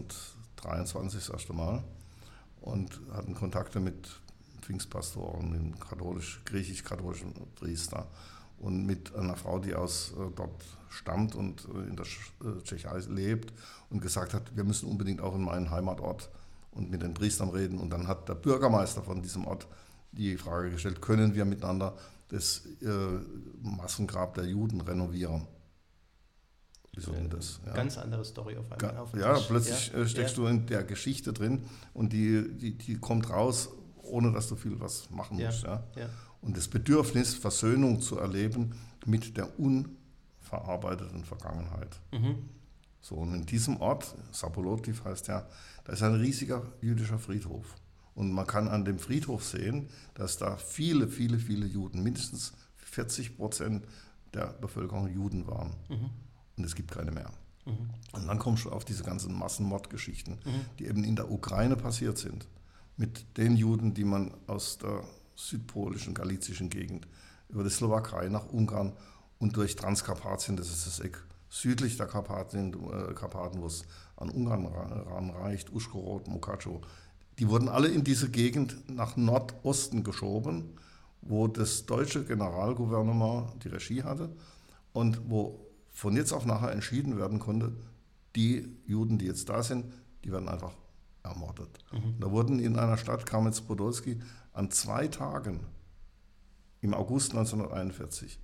2023 das erste Mal und hatten Kontakte mit Pfingstpastoren, mit griechisch-katholischen Priester und mit einer Frau, die aus dort stammt und in der Tschechei lebt und gesagt hat, wir müssen unbedingt auch in meinen Heimatort und mit den Priestern reden. Und dann hat der Bürgermeister von diesem Ort die Frage gestellt, können wir miteinander das Massengrab der Juden renovieren? Wieso denn das? Ja. Ganz andere Story auf einmal. Ja, plötzlich steckst du in der Geschichte drin und die kommt raus, ohne dass du viel was machen musst. Ja. Und das Bedürfnis, Versöhnung zu erleben mit der unverarbeiteten Vergangenheit. So, und in diesem Ort, Sapolotiv heißt ja, da ist ein riesiger jüdischer Friedhof. Und man kann an dem Friedhof sehen, dass da viele, viele, viele Juden, mindestens 40% der Bevölkerung Juden waren. Und es gibt keine mehr. Und dann kommst du auf diese ganzen Massenmordgeschichten, die eben in der Ukraine passiert sind. Mit den Juden, die man aus der südpolischen, galizischen Gegend über die Slowakei nach Ungarn und durch Transkarpatien, das ist das Eck südlich der Karpaten, wo es an Ungarn ranreicht, Uschhorod, Mukacho, die wurden alle in diese Gegend nach Nordosten geschoben, wo das deutsche Generalgouvernement die Regie hatte und wo von jetzt auf nachher entschieden werden konnte, die Juden, die jetzt da sind, die werden einfach ermordet. Da wurden in einer Stadt, Kamenz-Podolski, an 2 Tagen im August 1941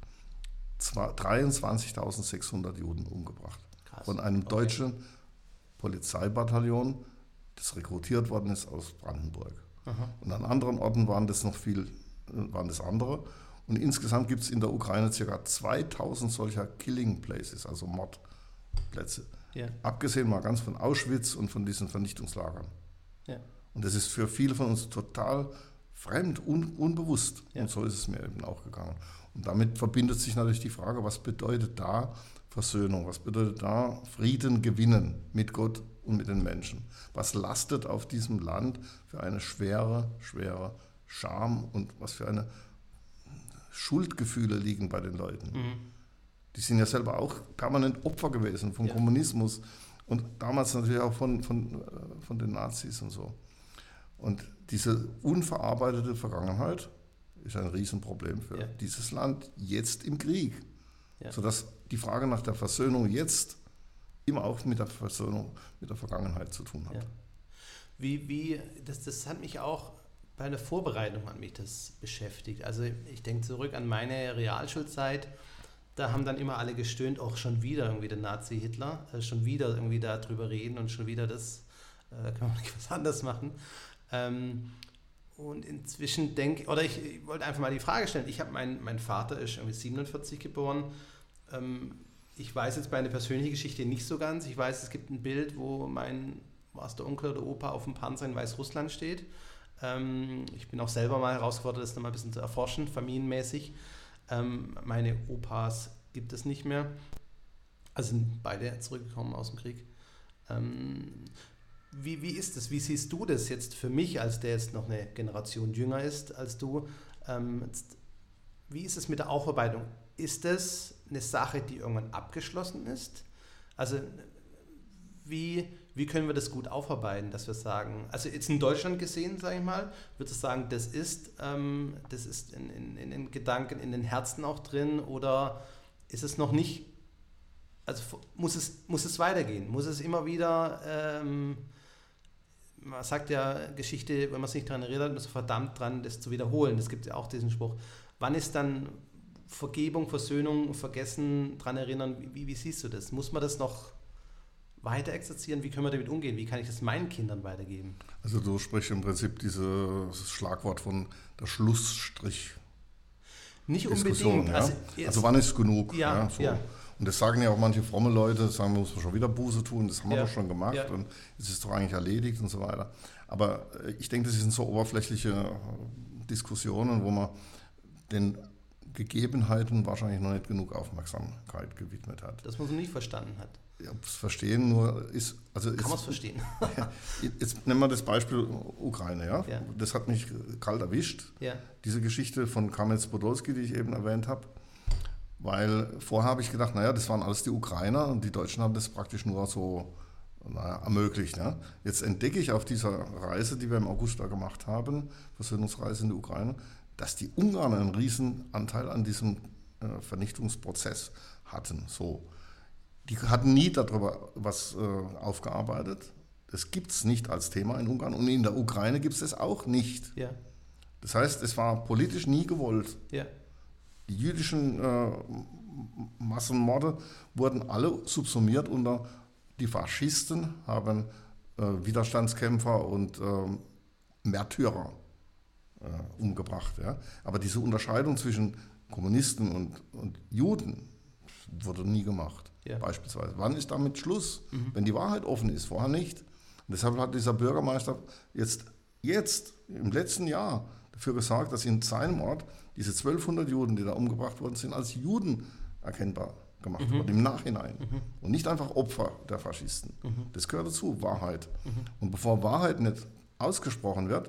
23.600 Juden umgebracht. Krass. Von einem deutschen Polizeibataillon, das rekrutiert worden ist aus Brandenburg. Und an anderen Orten waren das andere. Und insgesamt gibt es in der Ukraine ca. 2000 solcher Killing Places, also Mordplätze. Ja. Abgesehen mal ganz von Auschwitz und von diesen Vernichtungslagern. Ja. Und das ist für viele von uns total fremd, unbewusst. Ja. Und so ist es mir eben auch gegangen. Und damit verbindet sich natürlich die Frage, was bedeutet da Versöhnung? Was bedeutet da Frieden gewinnen mit Gott und mit den Menschen? Was lastet auf diesem Land für eine schwere Scham und was für eine Schuldgefühle liegen bei den Leuten? Die sind ja selber auch permanent Opfer gewesen vom Kommunismus und damals natürlich auch von den Nazis und so. Und diese unverarbeitete Vergangenheit ist ein Riesenproblem für dieses Land jetzt im Krieg. Ja. Sodass die Frage nach der Versöhnung jetzt immer auch mit der Versöhnung mit der Vergangenheit zu tun hat. Ja. Das hat mich auch bei der Vorbereitung das beschäftigt. Also ich denke zurück an meine Realschulzeit, da haben dann immer alle gestöhnt, auch schon wieder irgendwie der Nazi-Hitler, schon wieder irgendwie darüber reden und schon wieder das, kann man nicht was anderes machen. Und inzwischen ich wollte einfach mal die Frage stellen, mein Vater ist irgendwie 47 geboren, ich weiß jetzt meine persönliche Geschichte nicht so ganz, ich weiß, es gibt ein Bild, wo war der Onkel oder Opa auf dem Panzer in Weißrussland steht. Ich bin auch selber mal herausgefordert, das nochmal ein bisschen zu erforschen, familienmäßig. Meine Opas gibt es nicht mehr. Also sind beide zurückgekommen aus dem Krieg. Wie ist es? Wie siehst du das jetzt für mich, als der jetzt noch eine Generation jünger ist als du? Wie ist es mit der Aufarbeitung? Ist das eine Sache, die irgendwann abgeschlossen ist? Also wie können wir das gut aufarbeiten, dass wir sagen, also jetzt in Deutschland gesehen, sage ich mal, würdest du sagen, das ist in den Gedanken, in den Herzen auch drin, oder ist es noch nicht, also muss es weitergehen? Muss es immer wieder, man sagt ja, Geschichte, wenn man sich nicht daran erinnert, ist verdammt dran, das zu wiederholen. Es gibt ja auch diesen Spruch. Wann ist dann Vergebung, Versöhnung, Vergessen, daran erinnern? Wie siehst du das? Muss man das noch weiter exerzieren? Wie können wir damit umgehen? Wie kann ich das meinen Kindern weitergeben? Also du sprichst im Prinzip dieses Schlagwort von der Schlussstrich. Nicht unbedingt. Ja? Also wann ist genug? Ja, so. Ja. Und das sagen ja auch manche fromme Leute, sagen, wir müssen schon wieder Buße tun, das haben wir doch schon gemacht und es ist doch eigentlich erledigt und so weiter. Aber ich denke, das sind so oberflächliche Diskussionen, wo man den Gegebenheiten wahrscheinlich noch nicht genug Aufmerksamkeit gewidmet hat. Dass man es nicht verstanden hat. Ja, ob es verstehen nur ist... Also kann man es verstehen? Jetzt nehmen wir das Beispiel Ukraine. Ja? Das hat mich kalt erwischt, diese Geschichte von Kameniec-Podolski, die ich eben erwähnt habe. Weil vorher habe ich gedacht, naja, das waren alles die Ukrainer und die Deutschen haben das praktisch nur so ermöglicht. Ne? Jetzt entdecke ich auf dieser Reise, die wir im August da gemacht haben, Versöhnungsreise in die Ukraine, dass die Ungarn einen riesen Anteil an diesem Vernichtungsprozess hatten. So. Die hatten nie darüber was aufgearbeitet. Das gibt es nicht als Thema in Ungarn und in der Ukraine gibt es das auch nicht. Ja. Das heißt, es war politisch nie gewollt. Ja. Die jüdischen Massenmorde wurden alle subsumiert unter die Faschisten, haben Widerstandskämpfer und Märtyrer umgebracht. Ja? Aber diese Unterscheidung zwischen Kommunisten und Juden wurde nie gemacht. Ja. Beispielsweise. Wann ist damit Schluss? Wenn die Wahrheit offen ist, vorher nicht. Und deshalb hat dieser Bürgermeister jetzt im letzten Jahr dafür gesorgt, dass in seinem Ort diese 1200 Juden, die da umgebracht worden sind, als Juden erkennbar gemacht wurden, im Nachhinein. Und nicht einfach Opfer der Faschisten. Das gehört dazu, Wahrheit. Und bevor Wahrheit nicht ausgesprochen wird,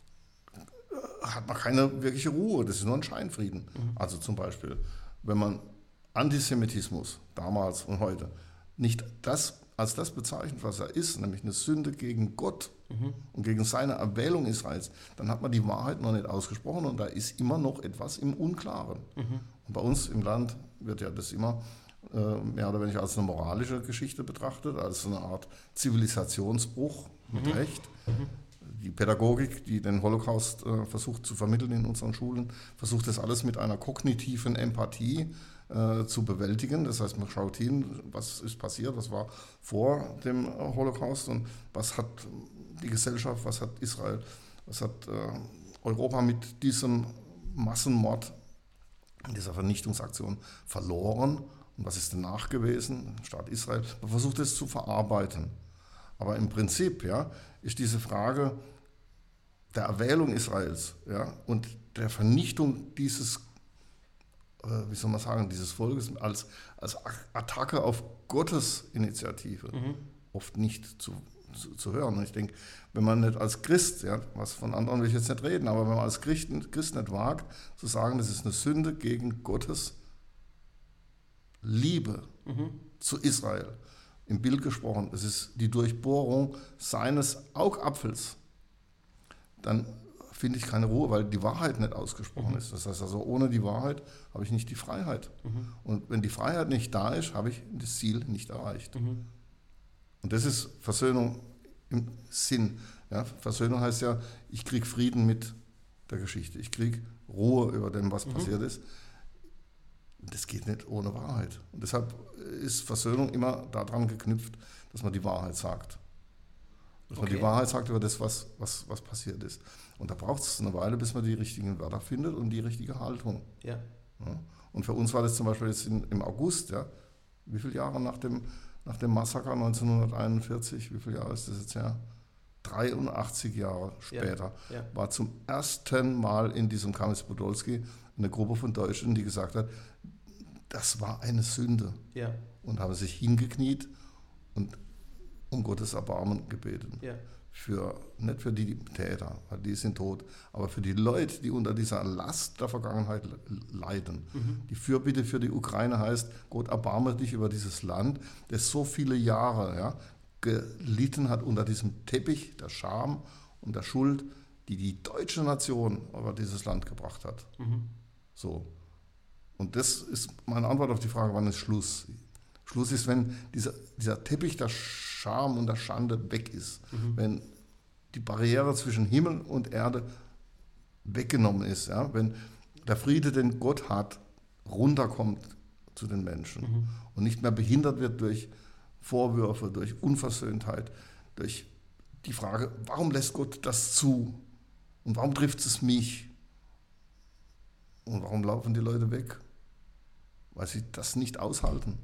hat man keine wirkliche Ruhe. Das ist nur ein Scheinfrieden. Also zum Beispiel, wenn man Antisemitismus damals und heute nicht als das bezeichnet, was er ist, nämlich eine Sünde gegen Gott und gegen seine Erwählung Israels, dann hat man die Wahrheit noch nicht ausgesprochen und da ist immer noch etwas im Unklaren. Und bei uns im Land wird ja das immer mehr oder weniger als eine moralische Geschichte betrachtet, als eine Art Zivilisationsbruch mit Recht. Die Pädagogik, die den Holocaust versucht zu vermitteln in unseren Schulen, versucht das alles mit einer kognitiven Empathie zu bewältigen. Das heißt, man schaut hin, was ist passiert, was war vor dem Holocaust und was hat die Gesellschaft, was hat Israel, was hat Europa mit diesem Massenmord, dieser Vernichtungsaktion verloren und was ist danach gewesen, Staat Israel. Man versucht es zu verarbeiten. Aber im Prinzip ist diese Frage der Erwählung Israels und der Vernichtung dieses dieses Volkes als Attacke auf Gottes Initiative oft nicht zu hören. Und ich denke, wenn man nicht als Christ, was von anderen will ich jetzt nicht reden, aber wenn man als Christ nicht wagt, zu sagen, das ist eine Sünde gegen Gottes Liebe zu Israel, im Bild gesprochen, es ist die Durchbohrung seines Augapfels, dann finde ich keine Ruhe, weil die Wahrheit nicht ausgesprochen ist. Das heißt also, ohne die Wahrheit habe ich nicht die Freiheit. Und wenn die Freiheit nicht da ist, habe ich das Ziel nicht erreicht. Und das ist Versöhnung im Sinn. Ja, Versöhnung heißt ja, ich kriege Frieden mit der Geschichte. Ich kriege Ruhe über dem, was passiert ist. Das geht nicht ohne Wahrheit. Und deshalb ist Versöhnung immer daran geknüpft, dass man die Wahrheit sagt. Dass man die Wahrheit sagt über das, was passiert ist. Und da braucht es eine Weile, bis man die richtigen Wörter findet und die richtige Haltung. Ja. Und für uns war das zum Beispiel jetzt im August, wie viele Jahre nach dem Massaker 1941, wie viele Jahre ist das jetzt her? 83 Jahre später, war zum ersten Mal in diesem Kameniec-Podolski eine Gruppe von Deutschen, die gesagt hat, das war eine Sünde. Und haben sich hingekniet und um Gottes Erbarmen gebeten. Ja. Nicht für die Täter, weil die sind tot, aber für die Leute, die unter dieser Last der Vergangenheit leiden. Die Fürbitte für die Ukraine heißt, Gott erbarme dich über dieses Land, das so viele Jahre gelitten hat unter diesem Teppich der Scham und der Schuld, die die deutsche Nation über dieses Land gebracht hat. So. Und das ist meine Antwort auf die Frage, wann ist Schluss? Schluss ist, wenn dieser Teppich der Scham und der Schande weg ist. Wenn die Barriere zwischen Himmel und Erde weggenommen ist. Ja? Wenn der Friede, den Gott hat, runterkommt zu den Menschen und nicht mehr behindert wird durch Vorwürfe, durch Unversöhntheit, durch die Frage, warum lässt Gott das zu? Und warum trifft es mich? Und warum laufen die Leute weg? Weil sie das nicht aushalten.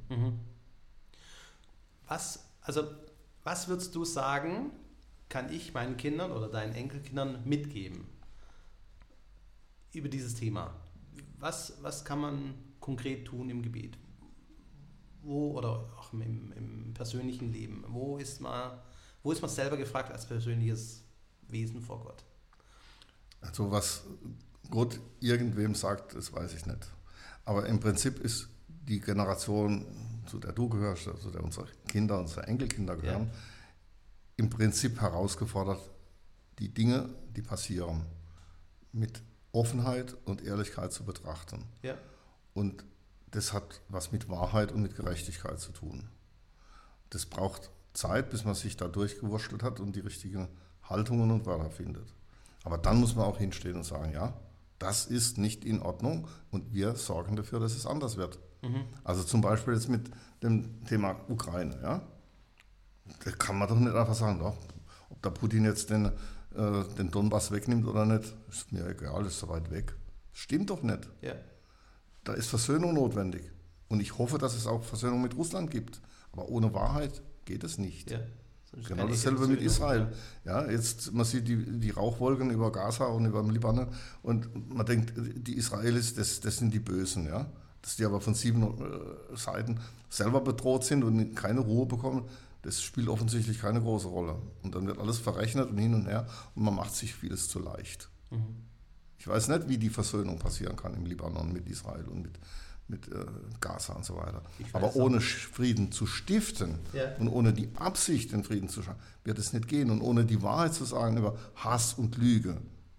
Was würdest du sagen, kann ich meinen Kindern oder deinen Enkelkindern mitgeben über dieses Thema? Was kann man konkret tun im Gebet? Wo oder auch im persönlichen Leben? Wo ist man selber gefragt als persönliches Wesen vor Gott? Also was Gott irgendwem sagt, das weiß ich nicht. Aber im Prinzip ist die Generation, zu der du gehörst, zu der unsere Kinder, unsere Enkelkinder gehören, im Prinzip herausgefordert, die Dinge, die passieren, mit Offenheit und Ehrlichkeit zu betrachten. Ja. Und das hat was mit Wahrheit und mit Gerechtigkeit zu tun. Das braucht Zeit, bis man sich da durchgewurschtelt hat und die richtigen Haltungen und Wörter findet. Aber dann muss man auch hinstehen und sagen, ja, das ist nicht in Ordnung und wir sorgen dafür, dass es anders wird. Also zum Beispiel jetzt mit dem Thema Ukraine. Ja? Da kann man doch nicht einfach sagen, doch, ob der Putin jetzt den Donbass wegnimmt oder nicht, ist mir egal, ist so weit weg. Stimmt doch nicht. Ja. Da ist Versöhnung notwendig. Und ich hoffe, dass es auch Versöhnung mit Russland gibt. Aber ohne Wahrheit geht es nicht. Ja. Genau dasselbe mit Israel. Ja, jetzt, man sieht die Rauchwolken über Gaza und über den Libanon und man denkt, die Israelis, das sind die Bösen. Ja? Dass die aber von 7 Seiten selber bedroht sind und keine Ruhe bekommen, das spielt offensichtlich keine große Rolle. Und dann wird alles verrechnet und hin und her und man macht sich vieles zu leicht. Ich weiß nicht, wie die Versöhnung passieren kann im Libanon mit Israel und mit Gaza und so weiter. Aber ohne Frieden zu stiften und ohne die Absicht, den Frieden zu schaffen, wird es nicht gehen. Und ohne die Wahrheit zu sagen über Hass und Lüge,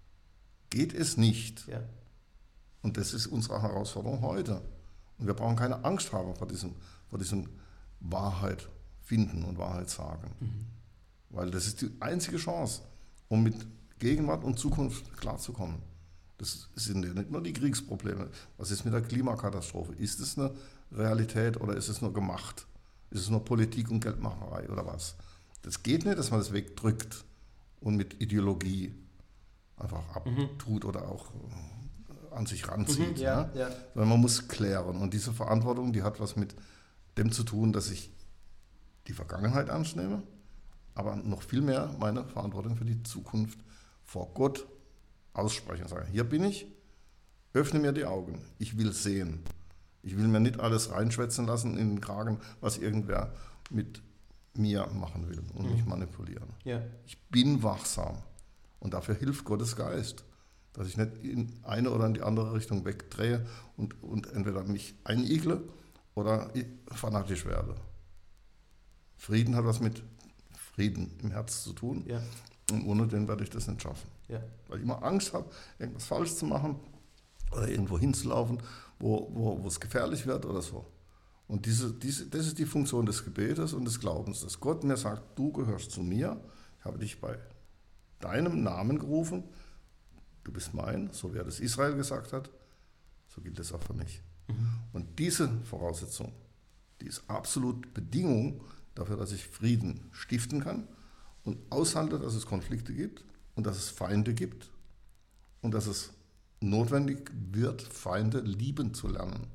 geht es nicht. Ja. Und das ist unsere Herausforderung heute. Und wir brauchen keine Angst haben vor diesem Wahrheit finden und Wahrheit sagen. Weil das ist die einzige Chance, um mit Gegenwart und Zukunft klarzukommen. Das sind ja nicht nur die Kriegsprobleme. Was ist mit der Klimakatastrophe? Ist es eine Realität oder ist es nur gemacht? Ist es nur Politik und Geldmacherei oder was? Das geht nicht, dass man das wegdrückt und mit Ideologie einfach abtut oder auch an sich ranzieht. Sondern man muss klären. Und diese Verantwortung, die hat was mit dem zu tun, dass ich die Vergangenheit ernst nehme, aber noch viel mehr meine Verantwortung für die Zukunft vor Gott aussprechen und sagen, hier bin ich, öffne mir die Augen, ich will sehen. Ich will mir nicht alles reinschwätzen lassen in den Kragen, was irgendwer mit mir machen will und mich manipulieren. Ja. Ich bin wachsam und dafür hilft Gottes Geist, dass ich nicht in eine oder in die andere Richtung wegdrehe und entweder mich einigle oder fanatisch werde. Frieden hat was mit Frieden im Herz zu tun. Ja. Und ohne den werde ich das nicht schaffen. Ja. Weil ich immer Angst habe, irgendwas falsch zu machen oder irgendwo hinzulaufen, wo es gefährlich wird oder so. Und das ist die Funktion des Gebetes und des Glaubens, dass Gott mir sagt, du gehörst zu mir, ich habe dich bei deinem Namen gerufen, du bist mein, so wie er das Israel gesagt hat, so gilt es auch für mich. Und diese Voraussetzung, die ist absolut Bedingung dafür, dass ich Frieden stiften kann und aushalte, dass es Konflikte gibt und dass es Feinde gibt und dass es notwendig wird, Feinde lieben zu lernen.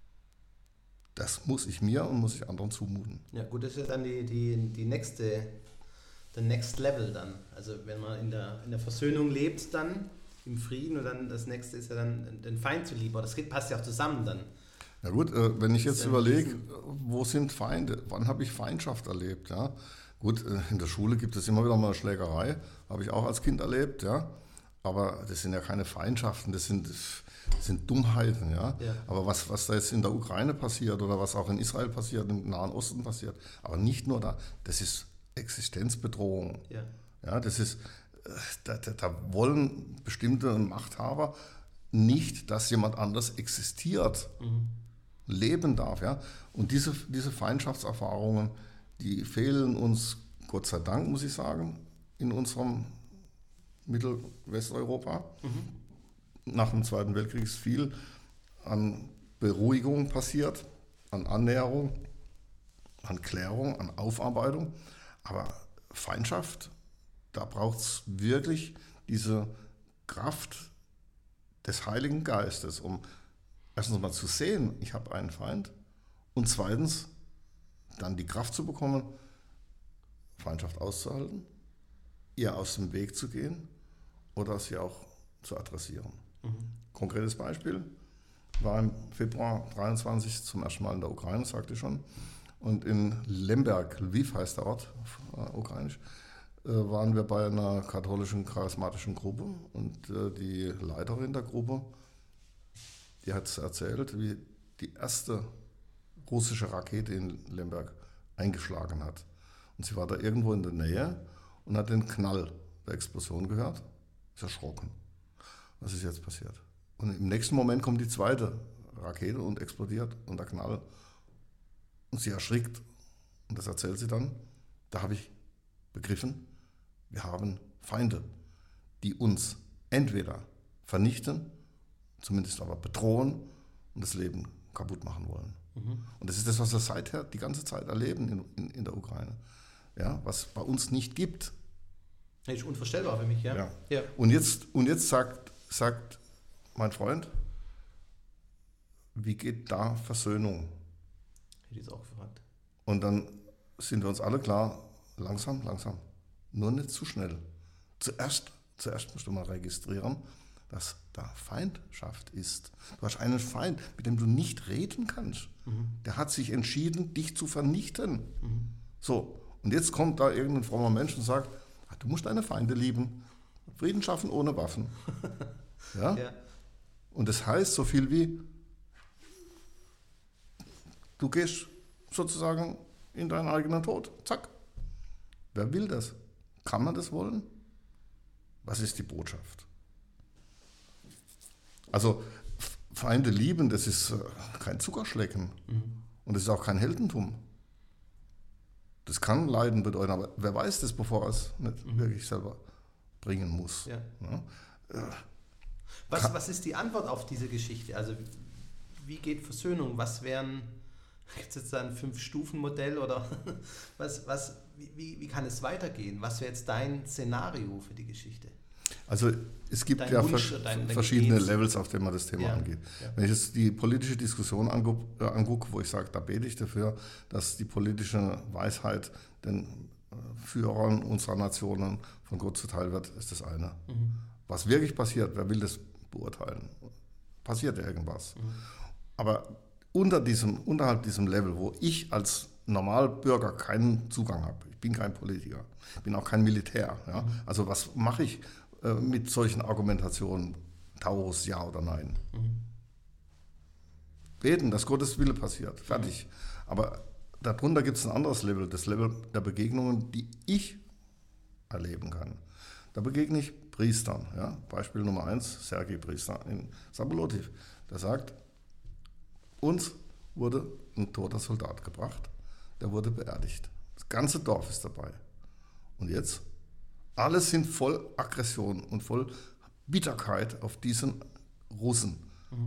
Das muss ich mir und muss ich anderen zumuten. Ja gut, das ist dann die nächste, der Next Level dann. Also wenn man in der Versöhnung lebt dann, im Frieden, und dann das nächste ist ja dann den Feind zu lieben. Das passt ja auch zusammen dann. Ja gut, wenn ich jetzt überlege, wo sind Feinde? Wann habe ich Feindschaft erlebt? Ja? Gut, in der Schule gibt es immer wieder mal eine Schlägerei, habe ich auch als Kind erlebt, ja. Aber das sind ja keine Feindschaften, das sind Dummheiten, ja. Aber was da jetzt in der Ukraine passiert oder was auch in Israel passiert, im Nahen Osten passiert, aber nicht nur da, das ist Existenzbedrohung. Ja, das ist, da wollen bestimmte Machthaber nicht, dass jemand anders existiert, leben darf, ja. Und diese Feindschaftserfahrungen, die fehlen uns, Gott sei Dank, muss ich sagen, in unserem Mittelwesteuropa. Nach dem Zweiten Weltkrieg ist viel an Beruhigung passiert, an Annäherung, an Klärung, an Aufarbeitung. Aber Feindschaft, da braucht es wirklich diese Kraft des Heiligen Geistes, um erstens mal zu sehen, ich habe einen Feind, und zweitens dann die Kraft zu bekommen, Feindschaft auszuhalten, ihr aus dem Weg zu gehen oder sie auch zu adressieren. Konkretes Beispiel, war im Februar 23 zum ersten Mal in der Ukraine, sagte ich schon, und in Lemberg, Lviv heißt der Ort, ukrainisch, waren wir bei einer katholischen charismatischen Gruppe und die Leiterin der Gruppe, die hat erzählt, wie die erste russische Rakete in Lemberg eingeschlagen hat. Und sie war da irgendwo in der Nähe und hat den Knall der Explosion gehört, ist erschrocken. Was ist jetzt passiert? Und im nächsten Moment kommt die zweite Rakete und explodiert und der Knall. Und sie erschrickt. Und das erzählt sie dann. Da habe ich begriffen, wir haben Feinde, die uns entweder vernichten, zumindest aber bedrohen und das Leben kaputt machen wollen. Und das ist das, was wir seither die ganze Zeit erleben in der Ukraine. Ja, was bei uns nicht gibt. Das ist unvorstellbar für mich, ja. Und jetzt sagt mein Freund, wie geht da Versöhnung? Hätte ich es auch gefragt. Und dann sind wir uns alle klar, langsam, nur nicht zu schnell. Zuerst musst du mal registrieren, dass da Feindschaft ist. Du hast einen Feind, mit dem du nicht reden kannst. Der hat sich entschieden, dich zu vernichten. So, und jetzt kommt da irgendein frommer Mensch und sagt, du musst deine Feinde lieben. Frieden schaffen ohne Waffen. Ja? Und das heißt so viel wie, du gehst sozusagen in deinen eigenen Tod. Zack. Wer will das? Kann man das wollen? Was ist die Botschaft? Also Feinde lieben, das ist kein Zuckerschlecken. Und das ist auch kein Heldentum. Das kann Leiden bedeuten, aber wer weiß das, bevor er es nicht wirklich selber bringen muss. Ja. Was ist die Antwort auf diese Geschichte? Also wie geht Versöhnung? Was wären, gibt es jetzt da ein 5-Stufen-Modell oder wie kann es weitergehen? Was wäre jetzt dein Szenario für die Geschichte? Also es gibt verschiedene Levels, auf denen man das Thema angeht. Wenn ich jetzt die politische Diskussion angucke, wo ich sage, da bete ich dafür, dass die politische Weisheit den Führern unserer Nationen von Gott zuteil wird, ist das eine. Was wirklich passiert, wer will das beurteilen? Passiert irgendwas. Aber unterhalb diesem Level, wo ich als Normalbürger keinen Zugang habe, ich bin kein Politiker, ich bin auch kein Militär. Ja? Also was mache ich mit solchen Argumentationen? Taurus, ja oder nein? Beten, dass Gottes Wille passiert, fertig. Aber darunter gibt es ein anderes Level, das Level der Begegnungen, die ich erleben kann. Da begegne ich Priestern. Ja? Beispiel Nummer 1, Sergei Priester in Sabulotiv. Der sagt, uns wurde ein toter Soldat gebracht, der wurde beerdigt. Das ganze Dorf ist dabei. Und jetzt? Alle sind voll Aggression und voll Bitterkeit auf diesen Russen.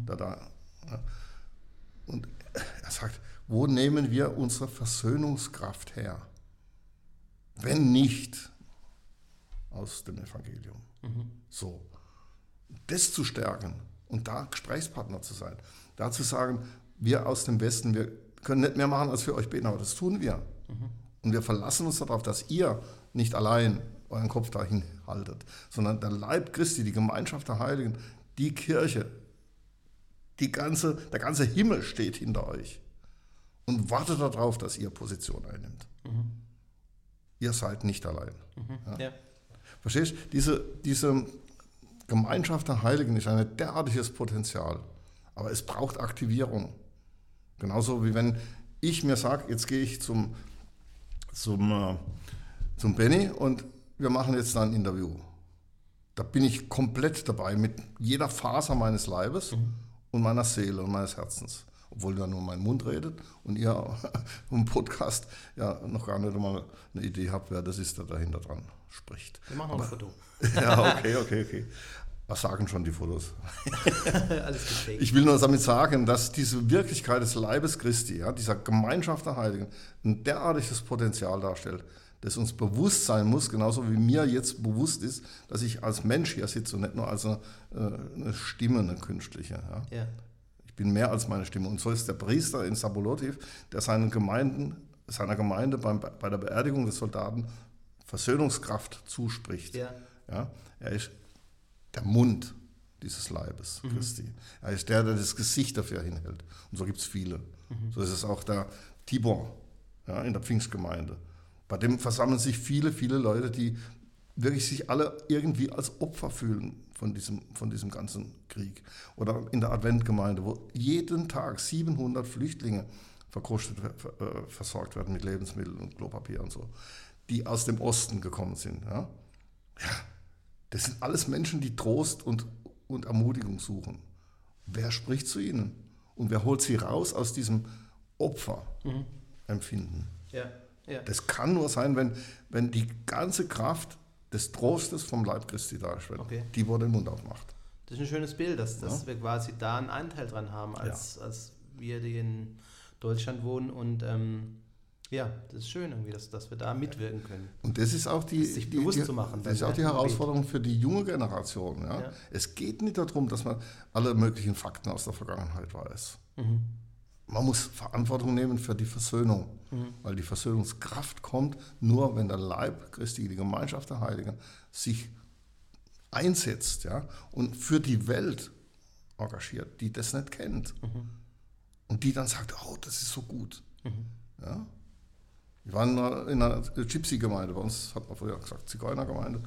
Und er sagt, wo nehmen wir unsere Versöhnungskraft her? Wenn nicht aus dem Evangelium. So. Das zu stärken und da Gesprächspartner zu sein. Da zu sagen, wir aus dem Westen, wir können nicht mehr machen, als für euch beten, aber das tun wir. Und wir verlassen uns darauf, dass ihr nicht allein euren Kopf dahin haltet, sondern der Leib Christi, die Gemeinschaft der Heiligen, die Kirche, der ganze Himmel steht hinter euch und wartet darauf, dass ihr Position einnimmt. ihr seid nicht allein. Ja? Ja. Verstehst du? Diese Gemeinschaft der Heiligen ist ein derartiges Potenzial, aber es braucht Aktivierung. Genauso wie wenn ich mir sage, jetzt gehe ich zum Benny und wir machen jetzt ein Interview. Da bin ich komplett dabei mit jeder Faser meines Leibes und meiner Seele und meines Herzens. Obwohl ja nur mein Mund redet und ihr im Podcast ja noch gar nicht mal eine Idee habt, wer das ist, der dahinter dran spricht. Wir machen auch ein Foto. Ja, okay. Was sagen schon die Fotos? Alles gefaked. Ich will nur damit sagen, dass diese Wirklichkeit des Leibes Christi, ja, dieser Gemeinschaft der Heiligen, ein derartiges Potenzial darstellt, das uns bewusst sein muss, genauso wie mir jetzt bewusst ist, dass ich als Mensch hier sitze und nicht nur als eine Stimme, eine künstliche. Ja. Ich bin mehr als meine Stimme. Und so ist der Priester in Sabulotiv, der seiner Gemeinde bei der Beerdigung des Soldaten Versöhnungskraft zuspricht. Ja. Ja, er ist der Mund dieses Leibes Christi. Er ist der das Gesicht dafür hinhält. Und so gibt es viele. So ist es auch der Tibor, ja, in der Pfingstgemeinde. Bei dem versammeln sich viele, viele Leute, die wirklich sich alle irgendwie als Opfer fühlen von diesem ganzen Krieg. Oder in der Adventgemeinde, wo jeden Tag 700 Flüchtlinge versorgt werden mit Lebensmitteln und Klopapier und so, die aus dem Osten gekommen sind. Ja? Das sind alles Menschen, die Trost und Ermutigung suchen. Wer spricht zu ihnen? Und wer holt sie raus aus diesem Opferempfinden? Ja. Das kann nur sein, wenn die ganze Kraft des Trostes vom Leib Christi da ist, die wo den Mund aufmacht. Das ist ein schönes Bild, dass wir quasi da einen Anteil dran haben, als wir, die in Deutschland wohnen. Und das ist schön irgendwie, dass wir da mitwirken können. Und das ist auch sich bewusst zu machen. Das ist auch die Herausforderung für die junge Generation. Ja? Ja. Es geht nicht darum, dass man alle möglichen Fakten aus der Vergangenheit weiß. Man muss Verantwortung nehmen für die Versöhnung, weil die Versöhnungskraft kommt nur, wenn der Leib Christi, die Gemeinschaft der Heiligen, sich einsetzt, ja, und für die Welt engagiert, die das nicht kennt. Und die dann sagt, oh, das ist so gut. Ja? Wir waren in einer Gypsy-Gemeinde, bei uns hat man früher gesagt, Zigeunergemeinde.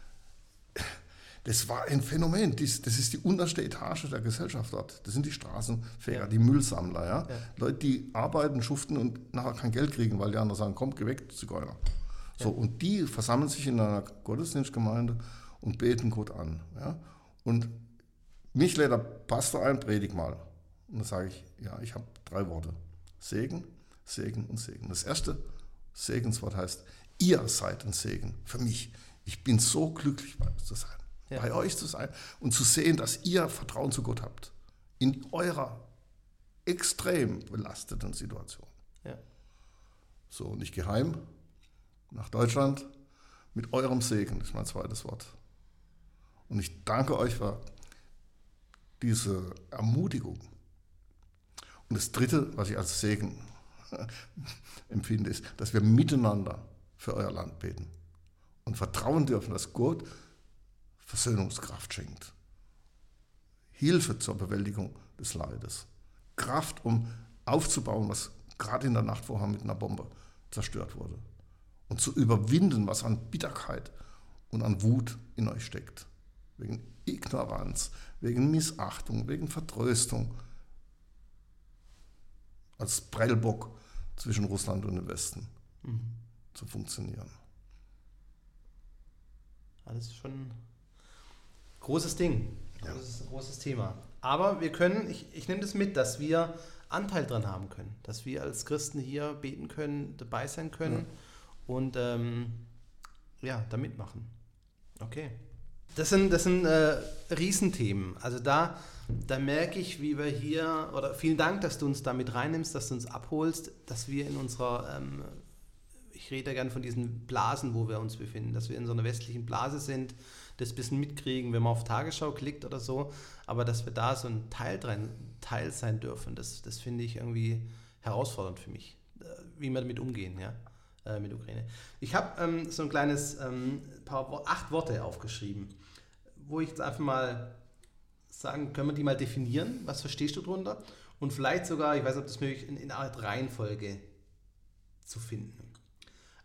Das war ein Phänomen, das ist die unterste Etage der Gesellschaft dort. Das sind die Straßenfeger, die Müllsammler. Ja? Leute, die arbeiten, schuften und nachher kein Geld kriegen, weil die anderen sagen, komm, geh weg, Zigeuner. So, und die versammeln sich in einer Gottesdienstgemeinde und beten Gott an. Ja? Und mich lädt der Pastor ein, predig mal. Und dann sage ich, ich habe 3 Worte. Segen, Segen und Segen. Das erste Segenswort heißt, ihr seid ein Segen für mich. Ich bin so glücklich, bei euch zu sein und zu sehen, dass ihr Vertrauen zu Gott habt. In eurer extrem belasteten Situation. Ja. So, und ich gehe heim nach Deutschland mit eurem Segen, das ist mein zweites Wort. Und ich danke euch für diese Ermutigung. Und das dritte, was ich als Segen empfinde, ist, dass wir miteinander für euer Land beten und vertrauen dürfen, dass Gott Versöhnungskraft schenkt. Hilfe zur Bewältigung des Leides. Kraft, um aufzubauen, was gerade in der Nacht vorher mit einer Bombe zerstört wurde. Und zu überwinden, was an Bitterkeit und an Wut in euch steckt. Wegen Ignoranz, wegen Missachtung, wegen Vertröstung. Als Prellbock zwischen Russland und dem Westen zu funktionieren. Alles schon ein großes Ding, großes Thema. Aber wir können, ich nehme das mit, dass wir Anteil dran haben können, dass wir als Christen hier beten können, dabei sein können und da mitmachen. Okay. Das sind Riesenthemen. Also da merke ich, wie wir hier, oder vielen Dank, dass du uns da mit reinnimmst, dass du uns abholst, dass wir in unserer, ich rede ja gern von diesen Blasen, wo wir uns befinden, dass wir in so einer westlichen Blase sind, das ein bisschen mitkriegen, wenn man auf Tagesschau klickt oder so, aber dass wir da so ein Teil sein dürfen, das finde ich irgendwie herausfordernd für mich, wie wir damit umgehen, mit Ukraine. Ich habe so ein kleines 8 Worte aufgeschrieben, wo ich jetzt einfach mal sagen, können wir die mal definieren, was verstehst du drunter? Und vielleicht sogar, ich weiß nicht, ob das möglich ist, in einer Art Reihenfolge zu finden.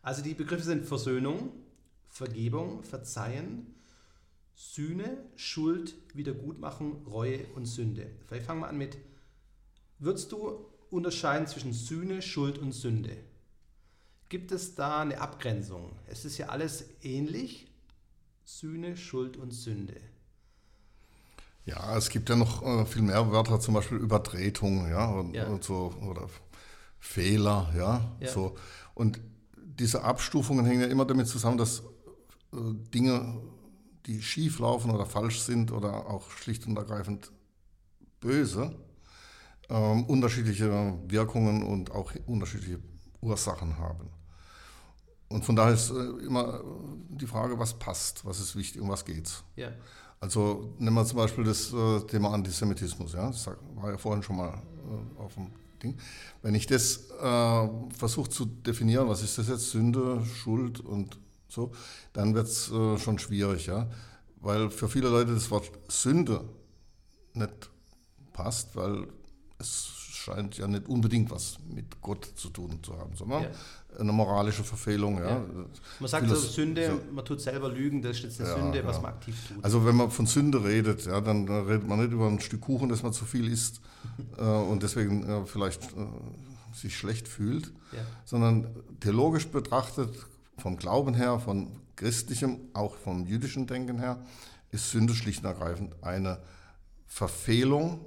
Also die Begriffe sind Versöhnung, Vergebung, Verzeihen, Sühne, Schuld, Wiedergutmachung, Reue und Sünde. Vielleicht fangen wir an mit, würdest du unterscheiden zwischen Sühne, Schuld und Sünde? Gibt es da eine Abgrenzung? Es ist ja alles ähnlich, Sühne, Schuld und Sünde. Ja, es gibt ja noch viel mehr Wörter, zum Beispiel Übertretung, ja, und so, oder Fehler, ja, so. Und diese Abstufungen hängen ja immer damit zusammen, dass Dinge, die schief laufen oder falsch sind oder auch schlicht und ergreifend böse, unterschiedliche Wirkungen und auch unterschiedliche Ursachen haben. Und von daher ist immer die Frage, was passt, was ist wichtig, um was geht's. Ja. Also nehmen wir zum Beispiel das Thema Antisemitismus, ja, das war ja vorhin schon mal auf dem Ding. Wenn ich das versuche zu definieren, was ist das jetzt, Sünde, Schuld und so, dann wird es schon schwierig, ja, weil für viele Leute das Wort Sünde nicht passt, weil es scheint ja nicht unbedingt was mit Gott zu tun zu haben, sondern eine moralische Verfehlung. Ja. Man sagt so Sünde, man tut selber Lügen, das ist jetzt eine Sünde, was man aktiv tut. Also wenn man von Sünde redet, ja, dann redet man nicht über ein Stück Kuchen, das man zu viel isst und deswegen vielleicht sich schlecht fühlt, sondern theologisch betrachtet, vom Glauben her, von christlichem, auch vom jüdischen Denken her, ist Sünde schlicht und ergreifend eine Verfehlung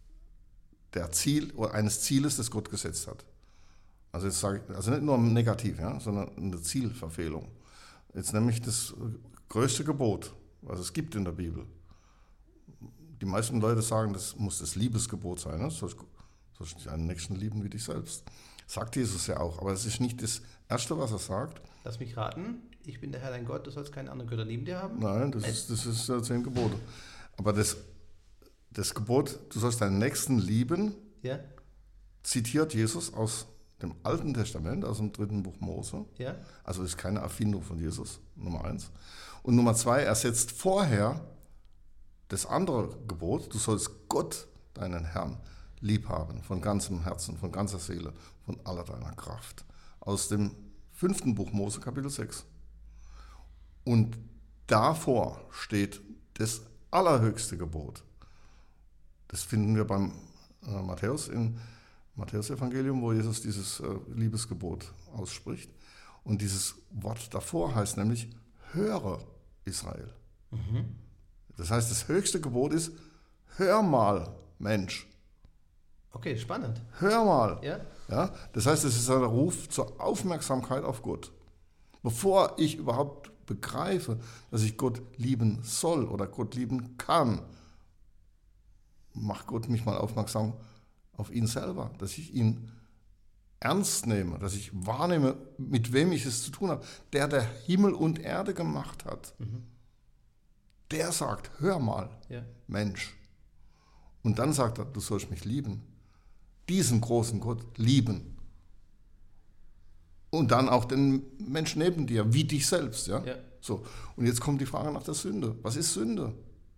eines Zieles, das Gott gesetzt hat. Also jetzt sage ich, also nicht nur negativ, ja, sondern eine Zielverfehlung. Jetzt nämlich das größte Gebot, was es gibt in der Bibel. Die meisten Leute sagen, das muss das Liebesgebot sein. Ne? Sollst deinen Nächsten lieben wie dich selbst. Sagt Jesus ja auch, aber es ist nicht das Erste, was er sagt. Lass mich raten, ich bin der Herr dein Gott, du sollst keinen anderen Götter neben dir haben? Nein, das ist 10 Gebote. Aber das Gebot, du sollst deinen Nächsten lieben, zitiert Jesus aus dem Alten Testament, aus dem 3. Buch Mose. Ja. Also ist keine Erfindung von Jesus, Nummer 1. Und Nummer 2, er setzt vorher das andere Gebot, du sollst Gott, deinen Herrn, lieb haben, von ganzem Herzen, von ganzer Seele, von aller deiner Kraft. Aus dem 5. Buch Mose, Kapitel 6. Und davor steht das allerhöchste Gebot. Das finden wir beim Matthäus im Matthäus-Evangelium, wo Jesus dieses Liebesgebot ausspricht. Und dieses Wort davor heißt nämlich, höre Israel. Mhm. Das heißt, das höchste Gebot ist, hör mal, Mensch. Okay, spannend. Hör mal. Ja, das heißt, es ist ein Ruf zur Aufmerksamkeit auf Gott. Bevor ich überhaupt begreife, dass ich Gott lieben soll oder Gott lieben kann, macht Gott mich mal aufmerksam auf ihn selber, dass ich ihn ernst nehme, dass ich wahrnehme, mit wem ich es zu tun habe. Der Himmel und Erde gemacht hat. Mhm. Der sagt, hör mal, Mensch. Und dann sagt er, du sollst mich lieben. Diesen großen Gott lieben. Und dann auch den Menschen neben dir, wie dich selbst. Ja? So. Und jetzt kommt die Frage nach der Sünde. Was ist Sünde?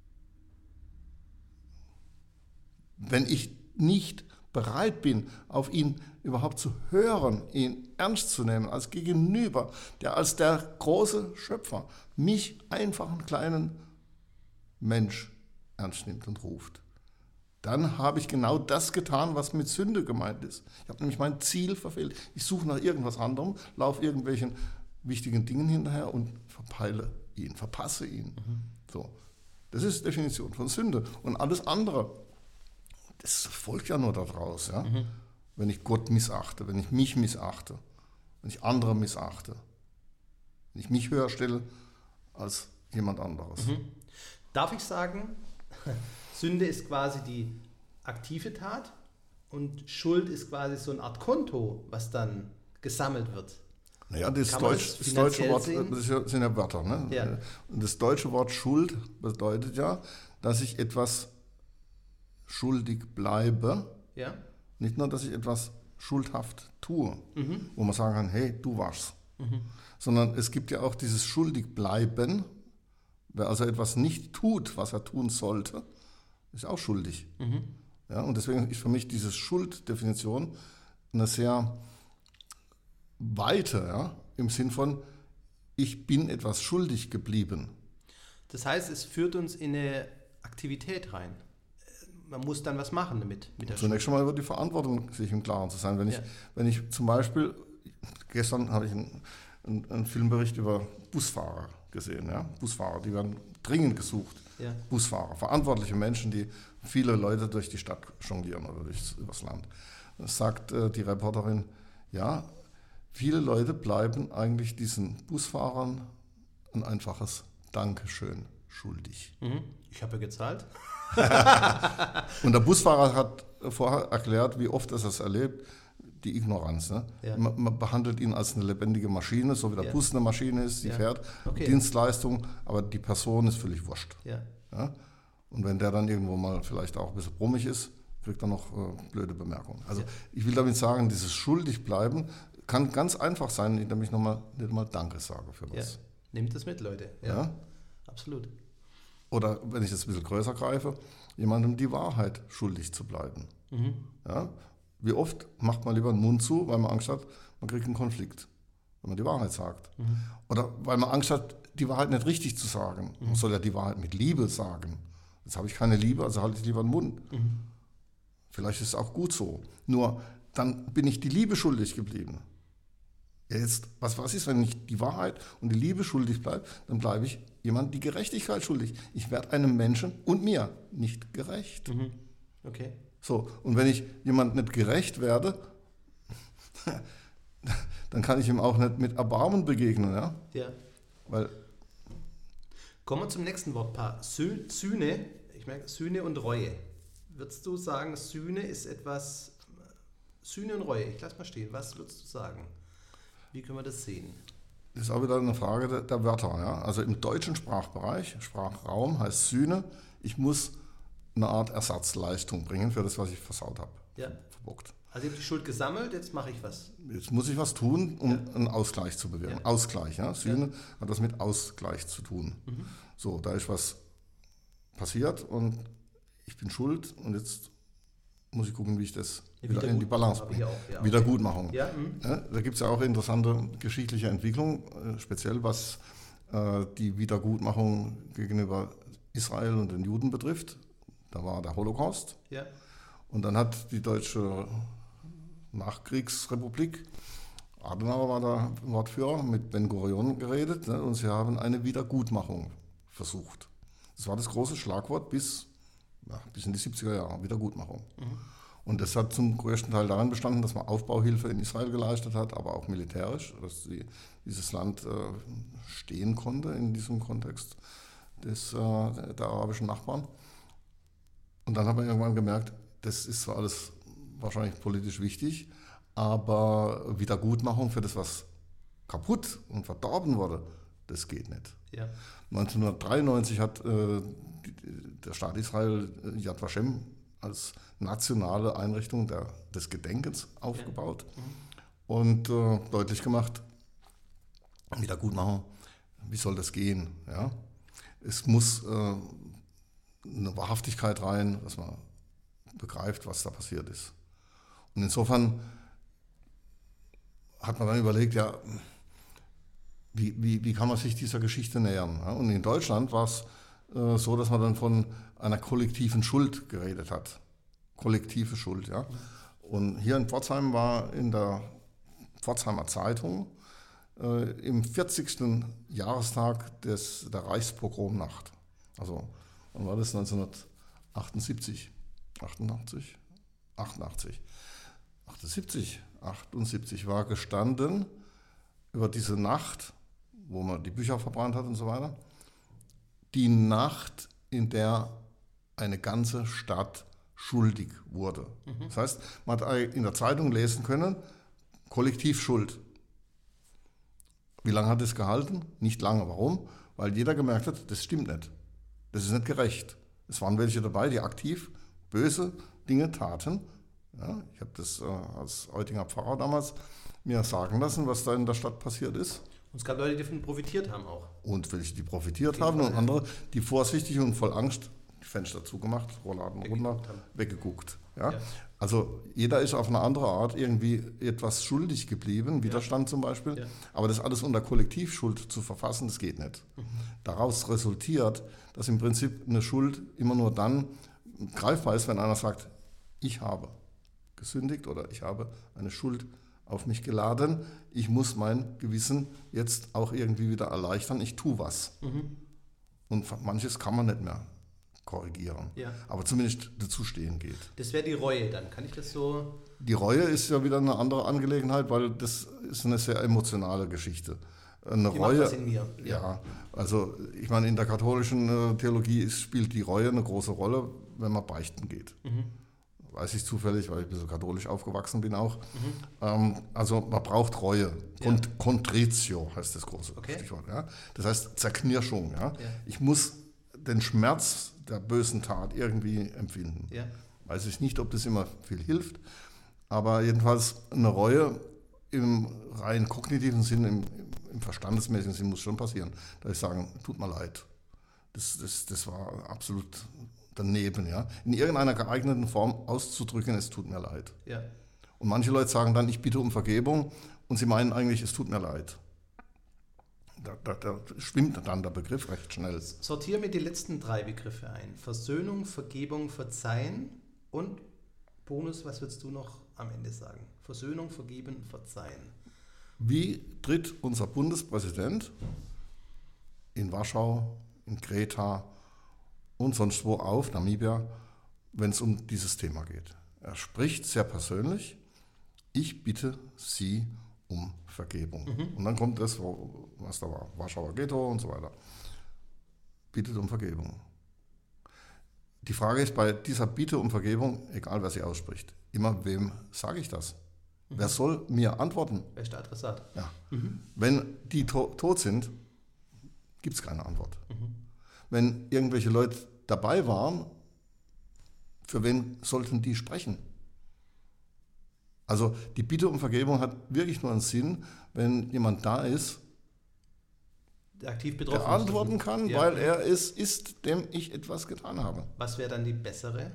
Wenn ich nicht bereit bin, auf ihn überhaupt zu hören, ihn ernst zu nehmen, als Gegenüber, der als der große Schöpfer mich einfach einen kleinen Mensch ernst nimmt und ruft, dann habe ich genau das getan, was mit Sünde gemeint ist. Ich habe nämlich mein Ziel verfehlt. Ich suche nach irgendwas anderem, laufe irgendwelchen wichtigen Dingen hinterher und verpasse ihn. Mhm. So. Das ist die Definition von Sünde. Und alles andere, das folgt ja nur daraus, ja? Mhm. Wenn ich Gott missachte, wenn ich mich missachte, wenn ich andere missachte, wenn ich mich höher stelle als jemand anderes. Mhm. Darf ich sagen, Sünde ist quasi die aktive Tat und Schuld ist quasi so eine Art Konto, was dann gesammelt wird. Naja, das deutsche Wort, das sind ja Wörter, ne? Ja. Und das deutsche Wort Schuld bedeutet ja, dass ich etwas schuldig bleibe. Ja. Nicht nur, dass ich etwas schuldhaft tue, wo man sagen kann, hey, du warst. Sondern es gibt ja auch dieses schuldig bleiben. Wer also etwas nicht tut, was er tun sollte, ist auch schuldig. Ja, und deswegen ist für mich diese Schulddefinition eine sehr weite. Ja? im Sinn von, ich bin etwas schuldig geblieben. Das heißt, es führt uns in eine Aktivität rein. Man muss dann was machen damit. Mit der Zunächst schon mal über die Verantwortung sich im Klaren zu sein. Wenn ich zum Beispiel, gestern habe ich einen Filmbericht über Busfahrer gesehen. Ja? Busfahrer, die werden dringend gesucht. Ja. Busfahrer, verantwortliche Menschen, die viele Leute durch die Stadt jonglieren oder übers Land. Das sagt die Reporterin, ja, viele Leute bleiben eigentlich diesen Busfahrern ein einfaches Dankeschön schuldig. Ich habe ja gezahlt. Und der Busfahrer hat vorher erklärt, wie oft er das erlebt, die Ignoranz. Ne? Ja. Man behandelt ihn als eine lebendige Maschine, so wie der Bus eine Maschine ist, die fährt, Dienstleistung, aber die Person ist völlig wurscht. Ja. Ja? Und wenn der dann irgendwo mal vielleicht auch ein bisschen brummig ist, kriegt er noch blöde Bemerkungen. Also ich will damit sagen, dieses Schuldigbleiben kann ganz einfach sein, indem ich nicht mal Danke sage für was. Ja. Nehmt das mit, Leute. Ja. Absolut. Oder wenn ich das ein bisschen größer greife, jemandem die Wahrheit schuldig zu bleiben. Ja? Wie oft macht man lieber den Mund zu, weil man Angst hat, man kriegt einen Konflikt, wenn man die Wahrheit sagt. Oder weil man Angst hat, die Wahrheit nicht richtig zu sagen. Man soll ja die Wahrheit mit Liebe sagen. Jetzt habe ich keine Liebe, also halte ich lieber den Mund. Vielleicht ist es auch gut so. Nur dann bin ich die Liebe schuldig geblieben. Jetzt, was ist, wenn ich die Wahrheit und die Liebe schuldig bleibe, dann bleibe ich jemand die Gerechtigkeit schuldig. Ich werde einem Menschen und mir nicht gerecht. Okay. So, und wenn ich jemand nicht gerecht werde, dann kann ich ihm auch nicht mit Erbarmen begegnen. Ja. Weil kommen wir zum nächsten Wortpaar. Sühne, ich merke Sühne und Reue. Würdest du sagen, Sühne ist etwas, Sühne und Reue, ich lasse mal stehen, was würdest du sagen? Wie können wir das sehen? Das ist auch wieder eine Frage der Wörter. Ja? Also im deutschen Sprachbereich, Sprachraum heißt Sühne, ich muss eine Art Ersatzleistung bringen für das, was ich versaut habe. Verbockt. Also ich habe die Schuld gesammelt, jetzt mache ich was. Jetzt muss ich was tun, um einen Ausgleich zu bewirken. Ausgleich, ja. Sühne hat das mit Ausgleich zu tun. So, da ist was passiert und ich bin schuld und jetzt muss ich gucken, wie ich das wieder in die Balance bringe. Wiedergutmachung. Ja, da gibt es ja auch interessante geschichtliche Entwicklung, speziell was die Wiedergutmachung gegenüber Israel und den Juden betrifft. Da war der Holocaust. Ja. Und dann hat die deutsche Nachkriegsrepublik, Adenauer war der Wortführer, mit Ben-Gurion geredet, ne, und sie haben eine Wiedergutmachung versucht. Das war das große Schlagwort bis in die 70er Jahre, Wiedergutmachung. Und das hat zum größten Teil darin bestanden, dass man Aufbauhilfe in Israel geleistet hat, aber auch militärisch, dass dieses Land stehen konnte in diesem Kontext der arabischen Nachbarn. Und dann hat man irgendwann gemerkt, das ist zwar alles wahrscheinlich politisch wichtig, aber Wiedergutmachung für das, was kaputt und verdorben wurde, das geht nicht. Ja. 1993 hat der Staat Israel Yad Vashem als nationale Einrichtung des Gedenkens aufgebaut und deutlich gemacht, Wiedergutmachung, wie soll das gehen? Ja? Es muss eine Wahrhaftigkeit rein, dass man begreift, was da passiert ist. Und insofern hat man dann überlegt, ja, wie kann man sich dieser Geschichte nähern? Ja? Und in Deutschland war es so, dass man dann von einer kollektiven Schuld geredet hat. Kollektive Schuld, ja. Und hier in Pforzheim war in der Pforzheimer Zeitung im 40. Jahrestag der Reichspogromnacht. Also, wann war das? 1978? 78 war gestanden über diese Nacht, wo man die Bücher verbrannt hat und so weiter. Die Nacht, in der eine ganze Stadt schuldig wurde. Das heißt, man hat in der Zeitung lesen können, kollektiv Schuld. Wie lange hat es gehalten? Nicht lange. Warum? Weil jeder gemerkt hat, das stimmt nicht. Das ist nicht gerecht. Es waren welche dabei, die aktiv böse Dinge taten. Ja, ich habe das als Eutinger Pfarrer damals mir sagen lassen, was da in der Stadt passiert ist. Und es gab Leute, die davon profitiert haben auch. Und welche, die profitiert haben und andere, die vorsichtig und voll Angst die Fenster zugemacht, Rollladen runter, weggeguckt. Ja? Also jeder ist auf eine andere Art irgendwie etwas schuldig geblieben, Widerstand zum Beispiel. Ja. Aber das alles unter Kollektivschuld zu verfassen, das geht nicht. Daraus resultiert, dass im Prinzip eine Schuld immer nur dann greifbar ist, wenn einer sagt, ich habe gesündigt oder ich habe eine Schuld auf mich geladen, ich muss mein Gewissen jetzt auch irgendwie wieder erleichtern, ich tue was. Und manches kann man nicht mehr korrigieren, aber zumindest dazu stehen geht. Das wäre die Reue dann, kann ich das so? Die Reue ist ja wieder eine andere Angelegenheit, weil das ist eine sehr emotionale Geschichte. Eine Reue, macht was in mir. Ja, also ich meine, in der katholischen Theologie spielt die Reue eine große Rolle, wenn man beichten geht. Weiß ich zufällig, weil ich ein bisschen katholisch aufgewachsen bin auch. Also man braucht Reue. Contritio heißt das große Stichwort. Ja? Das heißt Zerknirschung. Ja? Ich muss den Schmerz der bösen Tat irgendwie empfinden. Weiß ich nicht, ob das immer viel hilft, aber jedenfalls eine Reue im rein kognitiven Sinn, im verstandesmäßigen Sinn muss schon passieren. Da ich sagen, tut mir leid. Das war absolut daneben, ja. In irgendeiner geeigneten Form auszudrücken, es tut mir leid. Und manche Leute sagen dann, ich bitte um Vergebung und sie meinen eigentlich, es tut mir leid. Da schwimmt dann der Begriff recht schnell. Sortiere mir die letzten 3 Begriffe ein. Versöhnung, Vergebung, Verzeihen und Bonus, was würdest du noch am Ende sagen? Versöhnung, Vergeben, Verzeihen. Wie tritt unser Bundespräsident in Warschau, in Kreta und sonst wo auf, Namibia, wenn es um dieses Thema geht? Er spricht sehr persönlich, ich bitte Sie um Vergebung. Und dann kommt das, was da war, Warschauer Ghetto und so weiter. Bittet um Vergebung. Die Frage ist bei dieser Bitte um Vergebung, egal wer sie ausspricht, immer wem sage ich das? Wer soll mir antworten? Wer ist der Adressat? Ja. Wenn die tot sind, gibt es keine Antwort. Wenn irgendwelche Leute dabei waren, für wen sollten die sprechen? Also die Bitte um Vergebung hat wirklich nur einen Sinn, wenn jemand da ist, der aktiv betroffen der antworten kann, weil er es ist, dem ich etwas getan habe. Was wäre dann die bessere?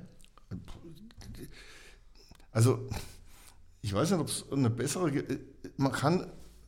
Also ich weiß nicht, ob es eine bessere man kann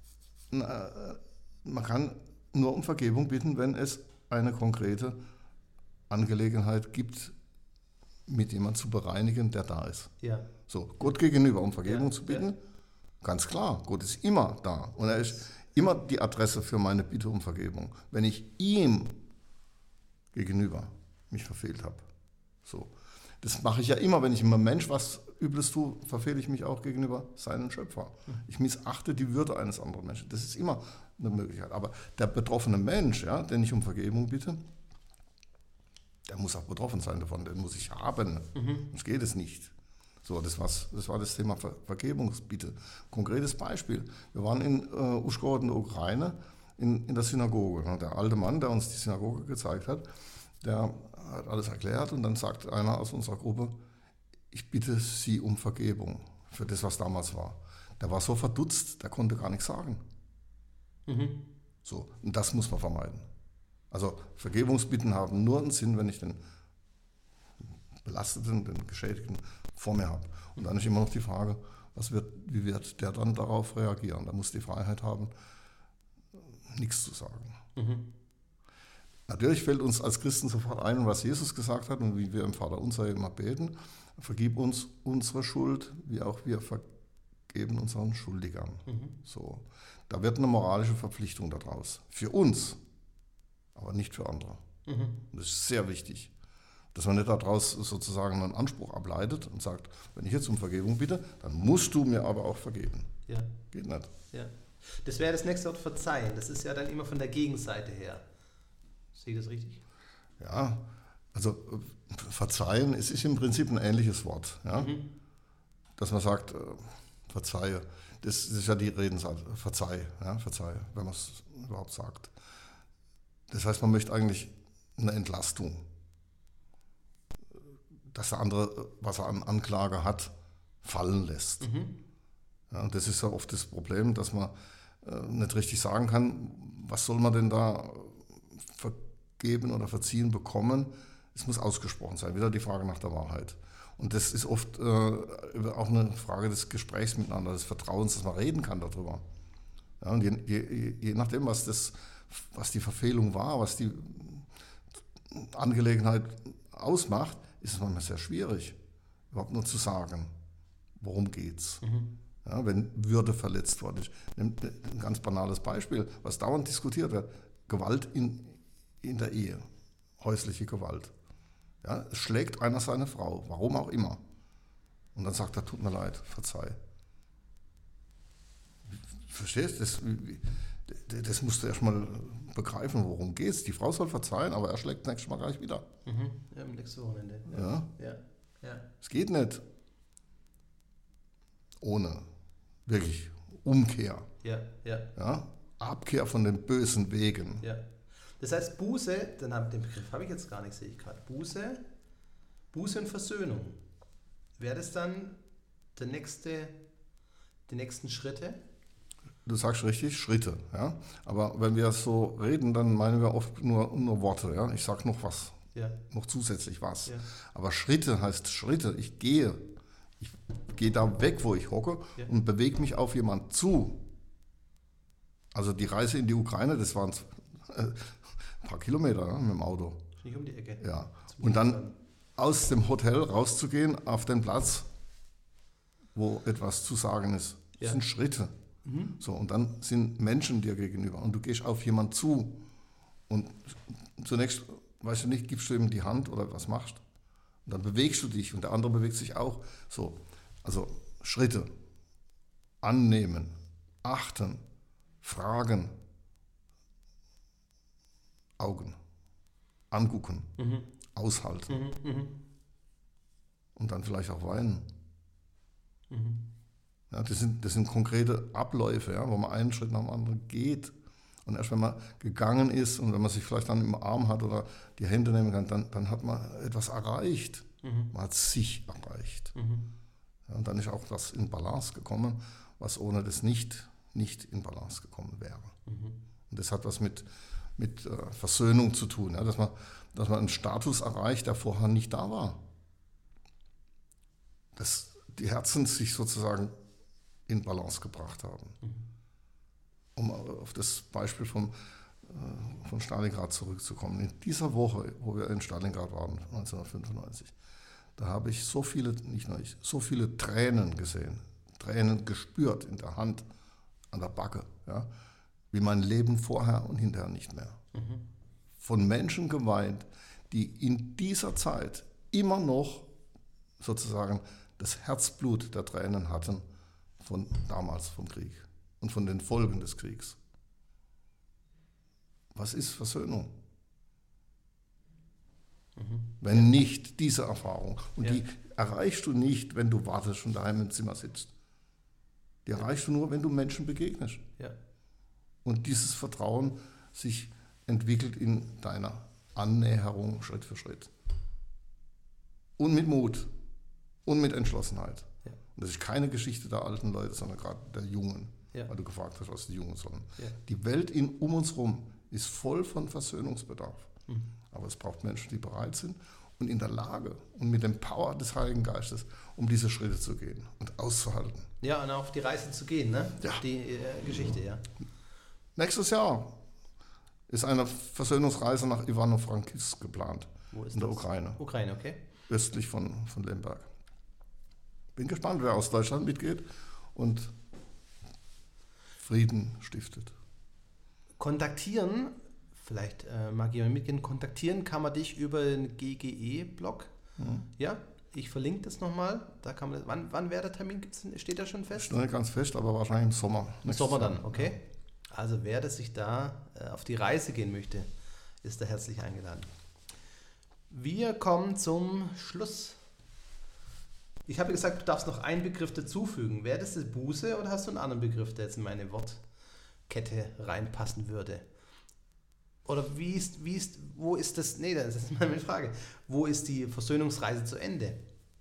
nur um Vergebung bitten, wenn es eine konkrete Angelegenheit gibt, mit jemandem zu bereinigen, der da ist. So, Gott gegenüber um Vergebung zu bitten, ganz klar, Gott ist immer da und er ist immer die Adresse für meine Bitte um Vergebung, wenn ich ihm gegenüber mich verfehlt habe. So. Das mache ich ja immer, wenn ich einem Mensch was Übles tue, verfehle ich mich auch gegenüber seinem Schöpfer. Ich missachte die Würde eines anderen Menschen. Das ist immer eine Möglichkeit. Aber der betroffene Mensch, ja, den ich um Vergebung bitte, der muss auch betroffen sein davon, den muss ich haben. Sonst geht es nicht. So, das war das Thema Vergebungsbitte. Konkretes Beispiel. Wir waren in Uschgorod in der Ukraine, in der Synagoge. Und der alte Mann, der uns die Synagoge gezeigt hat, der hat alles erklärt und dann sagt einer aus unserer Gruppe, ich bitte Sie um Vergebung für das, was damals war. Der war so verdutzt, der konnte gar nichts sagen. So, und das muss man vermeiden. Also Vergebungsbitten haben nur einen Sinn, wenn ich den Belasteten, den Geschädigten vor mir habe. Und dann ist immer noch die Frage, wie wird der dann darauf reagieren? Da muss die Freiheit haben, nichts zu sagen. Natürlich fällt uns als Christen sofort ein, was Jesus gesagt hat und wie wir im Vaterunser immer beten, vergib uns unsere Schuld, wie auch wir vergeben unseren Schuldigern. So, da wird eine moralische Verpflichtung daraus. Für uns, aber nicht für andere. Das ist sehr wichtig, dass man nicht daraus sozusagen einen Anspruch ableitet und sagt, wenn ich jetzt um Vergebung bitte, dann musst du mir aber auch vergeben. Geht nicht. Das wäre das nächste Wort verzeihen. Das ist ja dann immer von der Gegenseite her. Sehe ich das richtig? Ja, also verzeihen, es ist im Prinzip ein ähnliches Wort. Ja? Dass man sagt, verzeihe. Das ist ja die Redensart, verzeih, wenn man es überhaupt sagt. Das heißt, man möchte eigentlich eine Entlastung. Dass der andere, was er an Anklage hat, fallen lässt. Ja, und das ist ja oft das Problem, dass man nicht richtig sagen kann, was soll man denn da vergeben oder verziehen bekommen, Es muss ausgesprochen sein. Wieder die Frage nach der Wahrheit. Und das ist oft auch eine Frage des Gesprächs miteinander, des Vertrauens, dass man reden kann darüber. Ja, und je nachdem, was die Verfehlung war, was die Angelegenheit ausmacht, ist es manchmal sehr schwierig, überhaupt nur zu sagen, worum geht's. Ja, wenn Würde verletzt worden ist. Nehmt ein ganz banales Beispiel, was dauernd diskutiert wird: Gewalt in der Ehe, häusliche Gewalt. Ja, es schlägt einer seine Frau, warum auch immer. Und dann sagt er, tut mir leid, verzeih. Verstehst du? Das musst du erst mal begreifen, worum geht's. Die Frau soll verzeihen, aber er schlägt nächstes Mal gleich wieder. Ja, am nächsten Wochenende. Ja. Es geht nicht. Ohne wirklich Umkehr. Ja? Abkehr von den bösen Wegen. Ja. Das heißt, Buße, den Begriff habe ich jetzt gar nicht, sehe ich gerade. Buße und Versöhnung. Wäre das dann die nächsten Schritte? Du sagst richtig, Schritte. Ja? Aber wenn wir so reden, dann meinen wir oft nur Worte. Ja? Ich sage noch was, noch zusätzlich was. Ja. Aber Schritte heißt Schritte. Ich gehe da weg, wo ich hocke, und bewege mich auf jemanden zu. Also die Reise in die Ukraine, das waren ein paar Kilometer mit dem Auto. Nicht um die Ecke. Ja. Und dann aus dem Hotel rauszugehen auf den Platz, wo etwas zu sagen ist. Das sind Schritte. So, und dann sind Menschen dir gegenüber und du gehst auf jemanden zu und zunächst, weißt du nicht, gibst du ihm die Hand oder was machst. Und dann bewegst du dich und der andere bewegt sich auch. So, also Schritte, annehmen, achten, fragen, Augen, angucken, aushalten und dann vielleicht auch weinen. Ja, das sind konkrete Abläufe, ja, wo man einen Schritt nach dem anderen geht. Und erst wenn man gegangen ist und wenn man sich vielleicht dann im Arm hat oder die Hände nehmen kann, dann hat man etwas erreicht. Man hat sich erreicht. Ja, und dann ist auch das in Balance gekommen, was ohne das nicht in Balance gekommen wäre. Und das hat was mit Versöhnung zu tun, ja, dass man einen Status erreicht, der vorher nicht da war. Dass die Herzen sich sozusagen in Balance gebracht haben. Um auf das Beispiel von Stalingrad zurückzukommen. In dieser Woche, wo wir in Stalingrad waren, 1995, da habe ich so viele Tränen gesehen, Tränen gespürt in der Hand, an der Backe, ja, wie mein Leben vorher und hinterher nicht mehr. Von Menschen geweint, die in dieser Zeit immer noch sozusagen das Herzblut der Tränen hatten von damals vom Krieg und von den Folgen des Kriegs. Was ist Versöhnung? Wenn nicht diese Erfahrung. Und die erreichst du nicht, wenn du wartest und daheim im Zimmer sitzt. Die erreichst du nur, wenn du Menschen begegnest. Ja. Und dieses Vertrauen sich entwickelt in deiner Annäherung Schritt für Schritt. Und mit Mut. Und mit Entschlossenheit. Ja. Und das ist keine Geschichte der alten Leute, sondern gerade der Jungen, weil du gefragt hast, was die Jungen sollen. Ja. Die Welt um uns herum ist voll von Versöhnungsbedarf. Aber es braucht Menschen, die bereit sind und in der Lage und mit dem Power des Heiligen Geistes, um diese Schritte zu gehen und auszuhalten. Ja, und auf die Reise zu gehen, ne? Ja. Die Geschichte, ja. Nächstes Jahr ist eine Versöhnungsreise nach Ivano-Frankivsk geplant. Wo ist in der das? Ukraine. Ukraine, okay. Östlich von Lemberg. Bin gespannt, wer aus Deutschland mitgeht und Frieden stiftet. Kontaktieren, vielleicht mag jemand mitgehen, kontaktieren kann man dich über den GGE-Blog. Ja, ich verlinke das nochmal. Da kann man, wann wäre der Termin? Steht der schon fest? Steht nicht ganz fest, aber wahrscheinlich im Sommer. Im Sommer dann, okay. Also wer das sich da auf die Reise gehen möchte, ist da herzlich eingeladen. Wir kommen zum Schluss. Ich habe gesagt, du darfst noch einen Begriff dazufügen. Wäre das Buße oder hast du einen anderen Begriff, der jetzt in meine Wortkette reinpassen würde? Oder wo ist das, nee, das ist meine Frage. Wo ist die Versöhnungsreise zu Ende?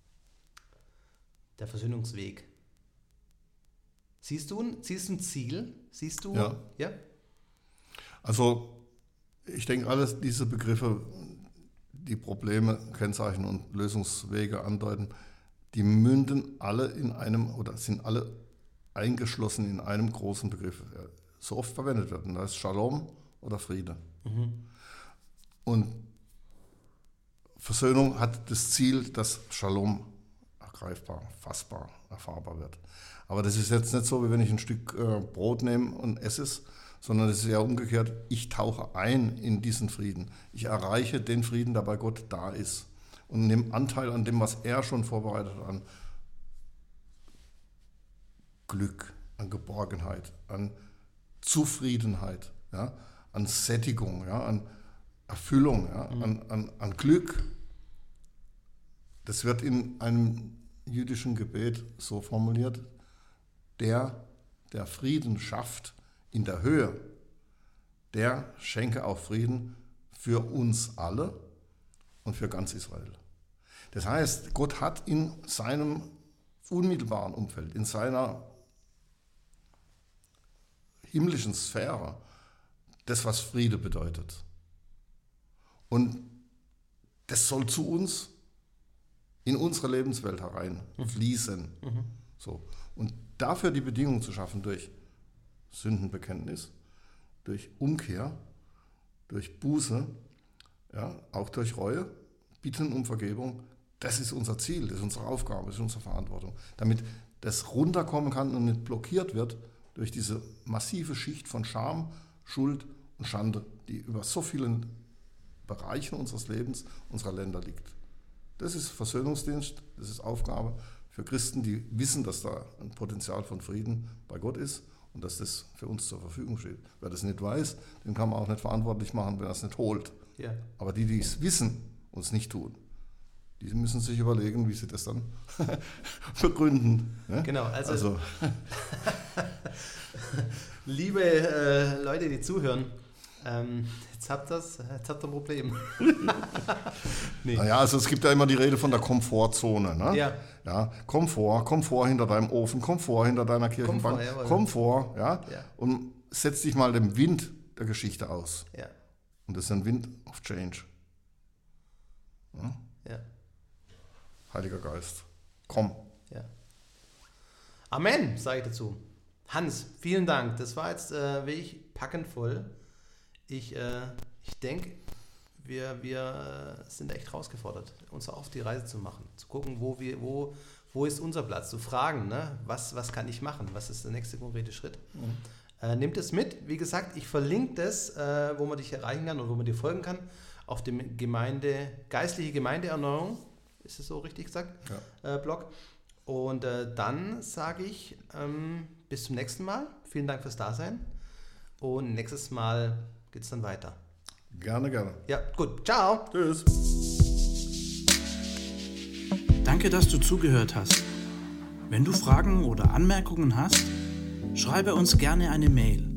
Der Versöhnungsweg. Siehst du ein Ziel? Siehst du? Ja? Also, ich denke, alles diese Begriffe, die Probleme kennzeichnen und Lösungswege andeuten, die münden alle in einem oder sind alle eingeschlossen in einem großen Begriff, der so oft verwendet wird. Und das ist Shalom oder Friede. Und Versöhnung hat das Ziel, dass Shalom ergreifbar, fassbar, erfahrbar wird. Aber das ist jetzt nicht so, wie wenn ich ein Stück Brot nehme und esse es, sondern es ist ja umgekehrt, ich tauche ein in diesen Frieden. Ich erreiche den Frieden, der bei Gott da ist und nehme Anteil an dem, was er schon vorbereitet hat, an Glück, an Geborgenheit, an Zufriedenheit, ja, an Sättigung, ja, an Erfüllung, ja, an Glück. Das wird in einem jüdischen Gebet so formuliert: der Frieden schafft in der Höhe, der schenke auch Frieden für uns alle und für ganz Israel. Das heißt, Gott hat in seinem unmittelbaren Umfeld, in seiner himmlischen Sphäre, das, was Friede bedeutet. Und das soll zu uns in unsere Lebenswelt hereinfließen. So. Und dafür die Bedingungen zu schaffen durch Sündenbekenntnis, durch Umkehr, durch Buße, ja, auch durch Reue, Bitten um Vergebung, das ist unser Ziel, das ist unsere Aufgabe, das ist unsere Verantwortung. Damit das runterkommen kann und nicht blockiert wird durch diese massive Schicht von Scham, Schuld und Schande, die über so vielen Bereichen unseres Lebens, unserer Länder liegt. Das ist Versöhnungsdienst, das ist Aufgabe für Christen, die wissen, dass da ein Potenzial von Frieden bei Gott ist und dass das für uns zur Verfügung steht. Wer das nicht weiß, den kann man auch nicht verantwortlich machen, wenn er es nicht holt. Ja. Aber die es wissen und es nicht tun, die müssen sich überlegen, wie sie das dann begründen. Ne? Genau, also liebe Leute, die zuhören, jetzt habt ihr ein Problem. Nee. Naja, also es gibt ja immer die Rede von der Komfortzone. Ne? Ja, Komfort hinter deinem Ofen, Komfort hinter deiner Kirchenbank, Komfort, ja? Und setz dich mal dem Wind der Geschichte aus. Ja. Und das ist ein Wind of Change. Ja. Heiliger Geist, komm. Ja. Amen, sage ich dazu. Hans, vielen Dank. Das war jetzt wirklich packend voll. Ich denke, wir sind echt herausgefordert, uns auf die Reise zu machen, zu gucken, wo ist unser Platz, zu fragen, ne? Was kann ich machen, was ist der nächste konkrete Schritt. Nehmt es mit, wie gesagt, ich verlinke das, wo man dich erreichen kann und wo man dir folgen kann, auf dem geistliche Gemeindeerneuerung, ist es so richtig gesagt, ja. Blog. Und dann sage ich bis zum nächsten Mal, vielen Dank fürs Dasein und nächstes Mal geht es dann weiter. Gerne. Ja, gut. Ciao. Tschüss. Danke, dass du zugehört hast. Wenn du Fragen oder Anmerkungen hast, schreibe uns gerne eine Mail.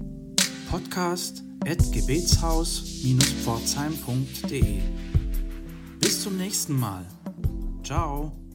podcast@gebetshaus-pforzheim.de. Bis zum nächsten Mal. Ciao.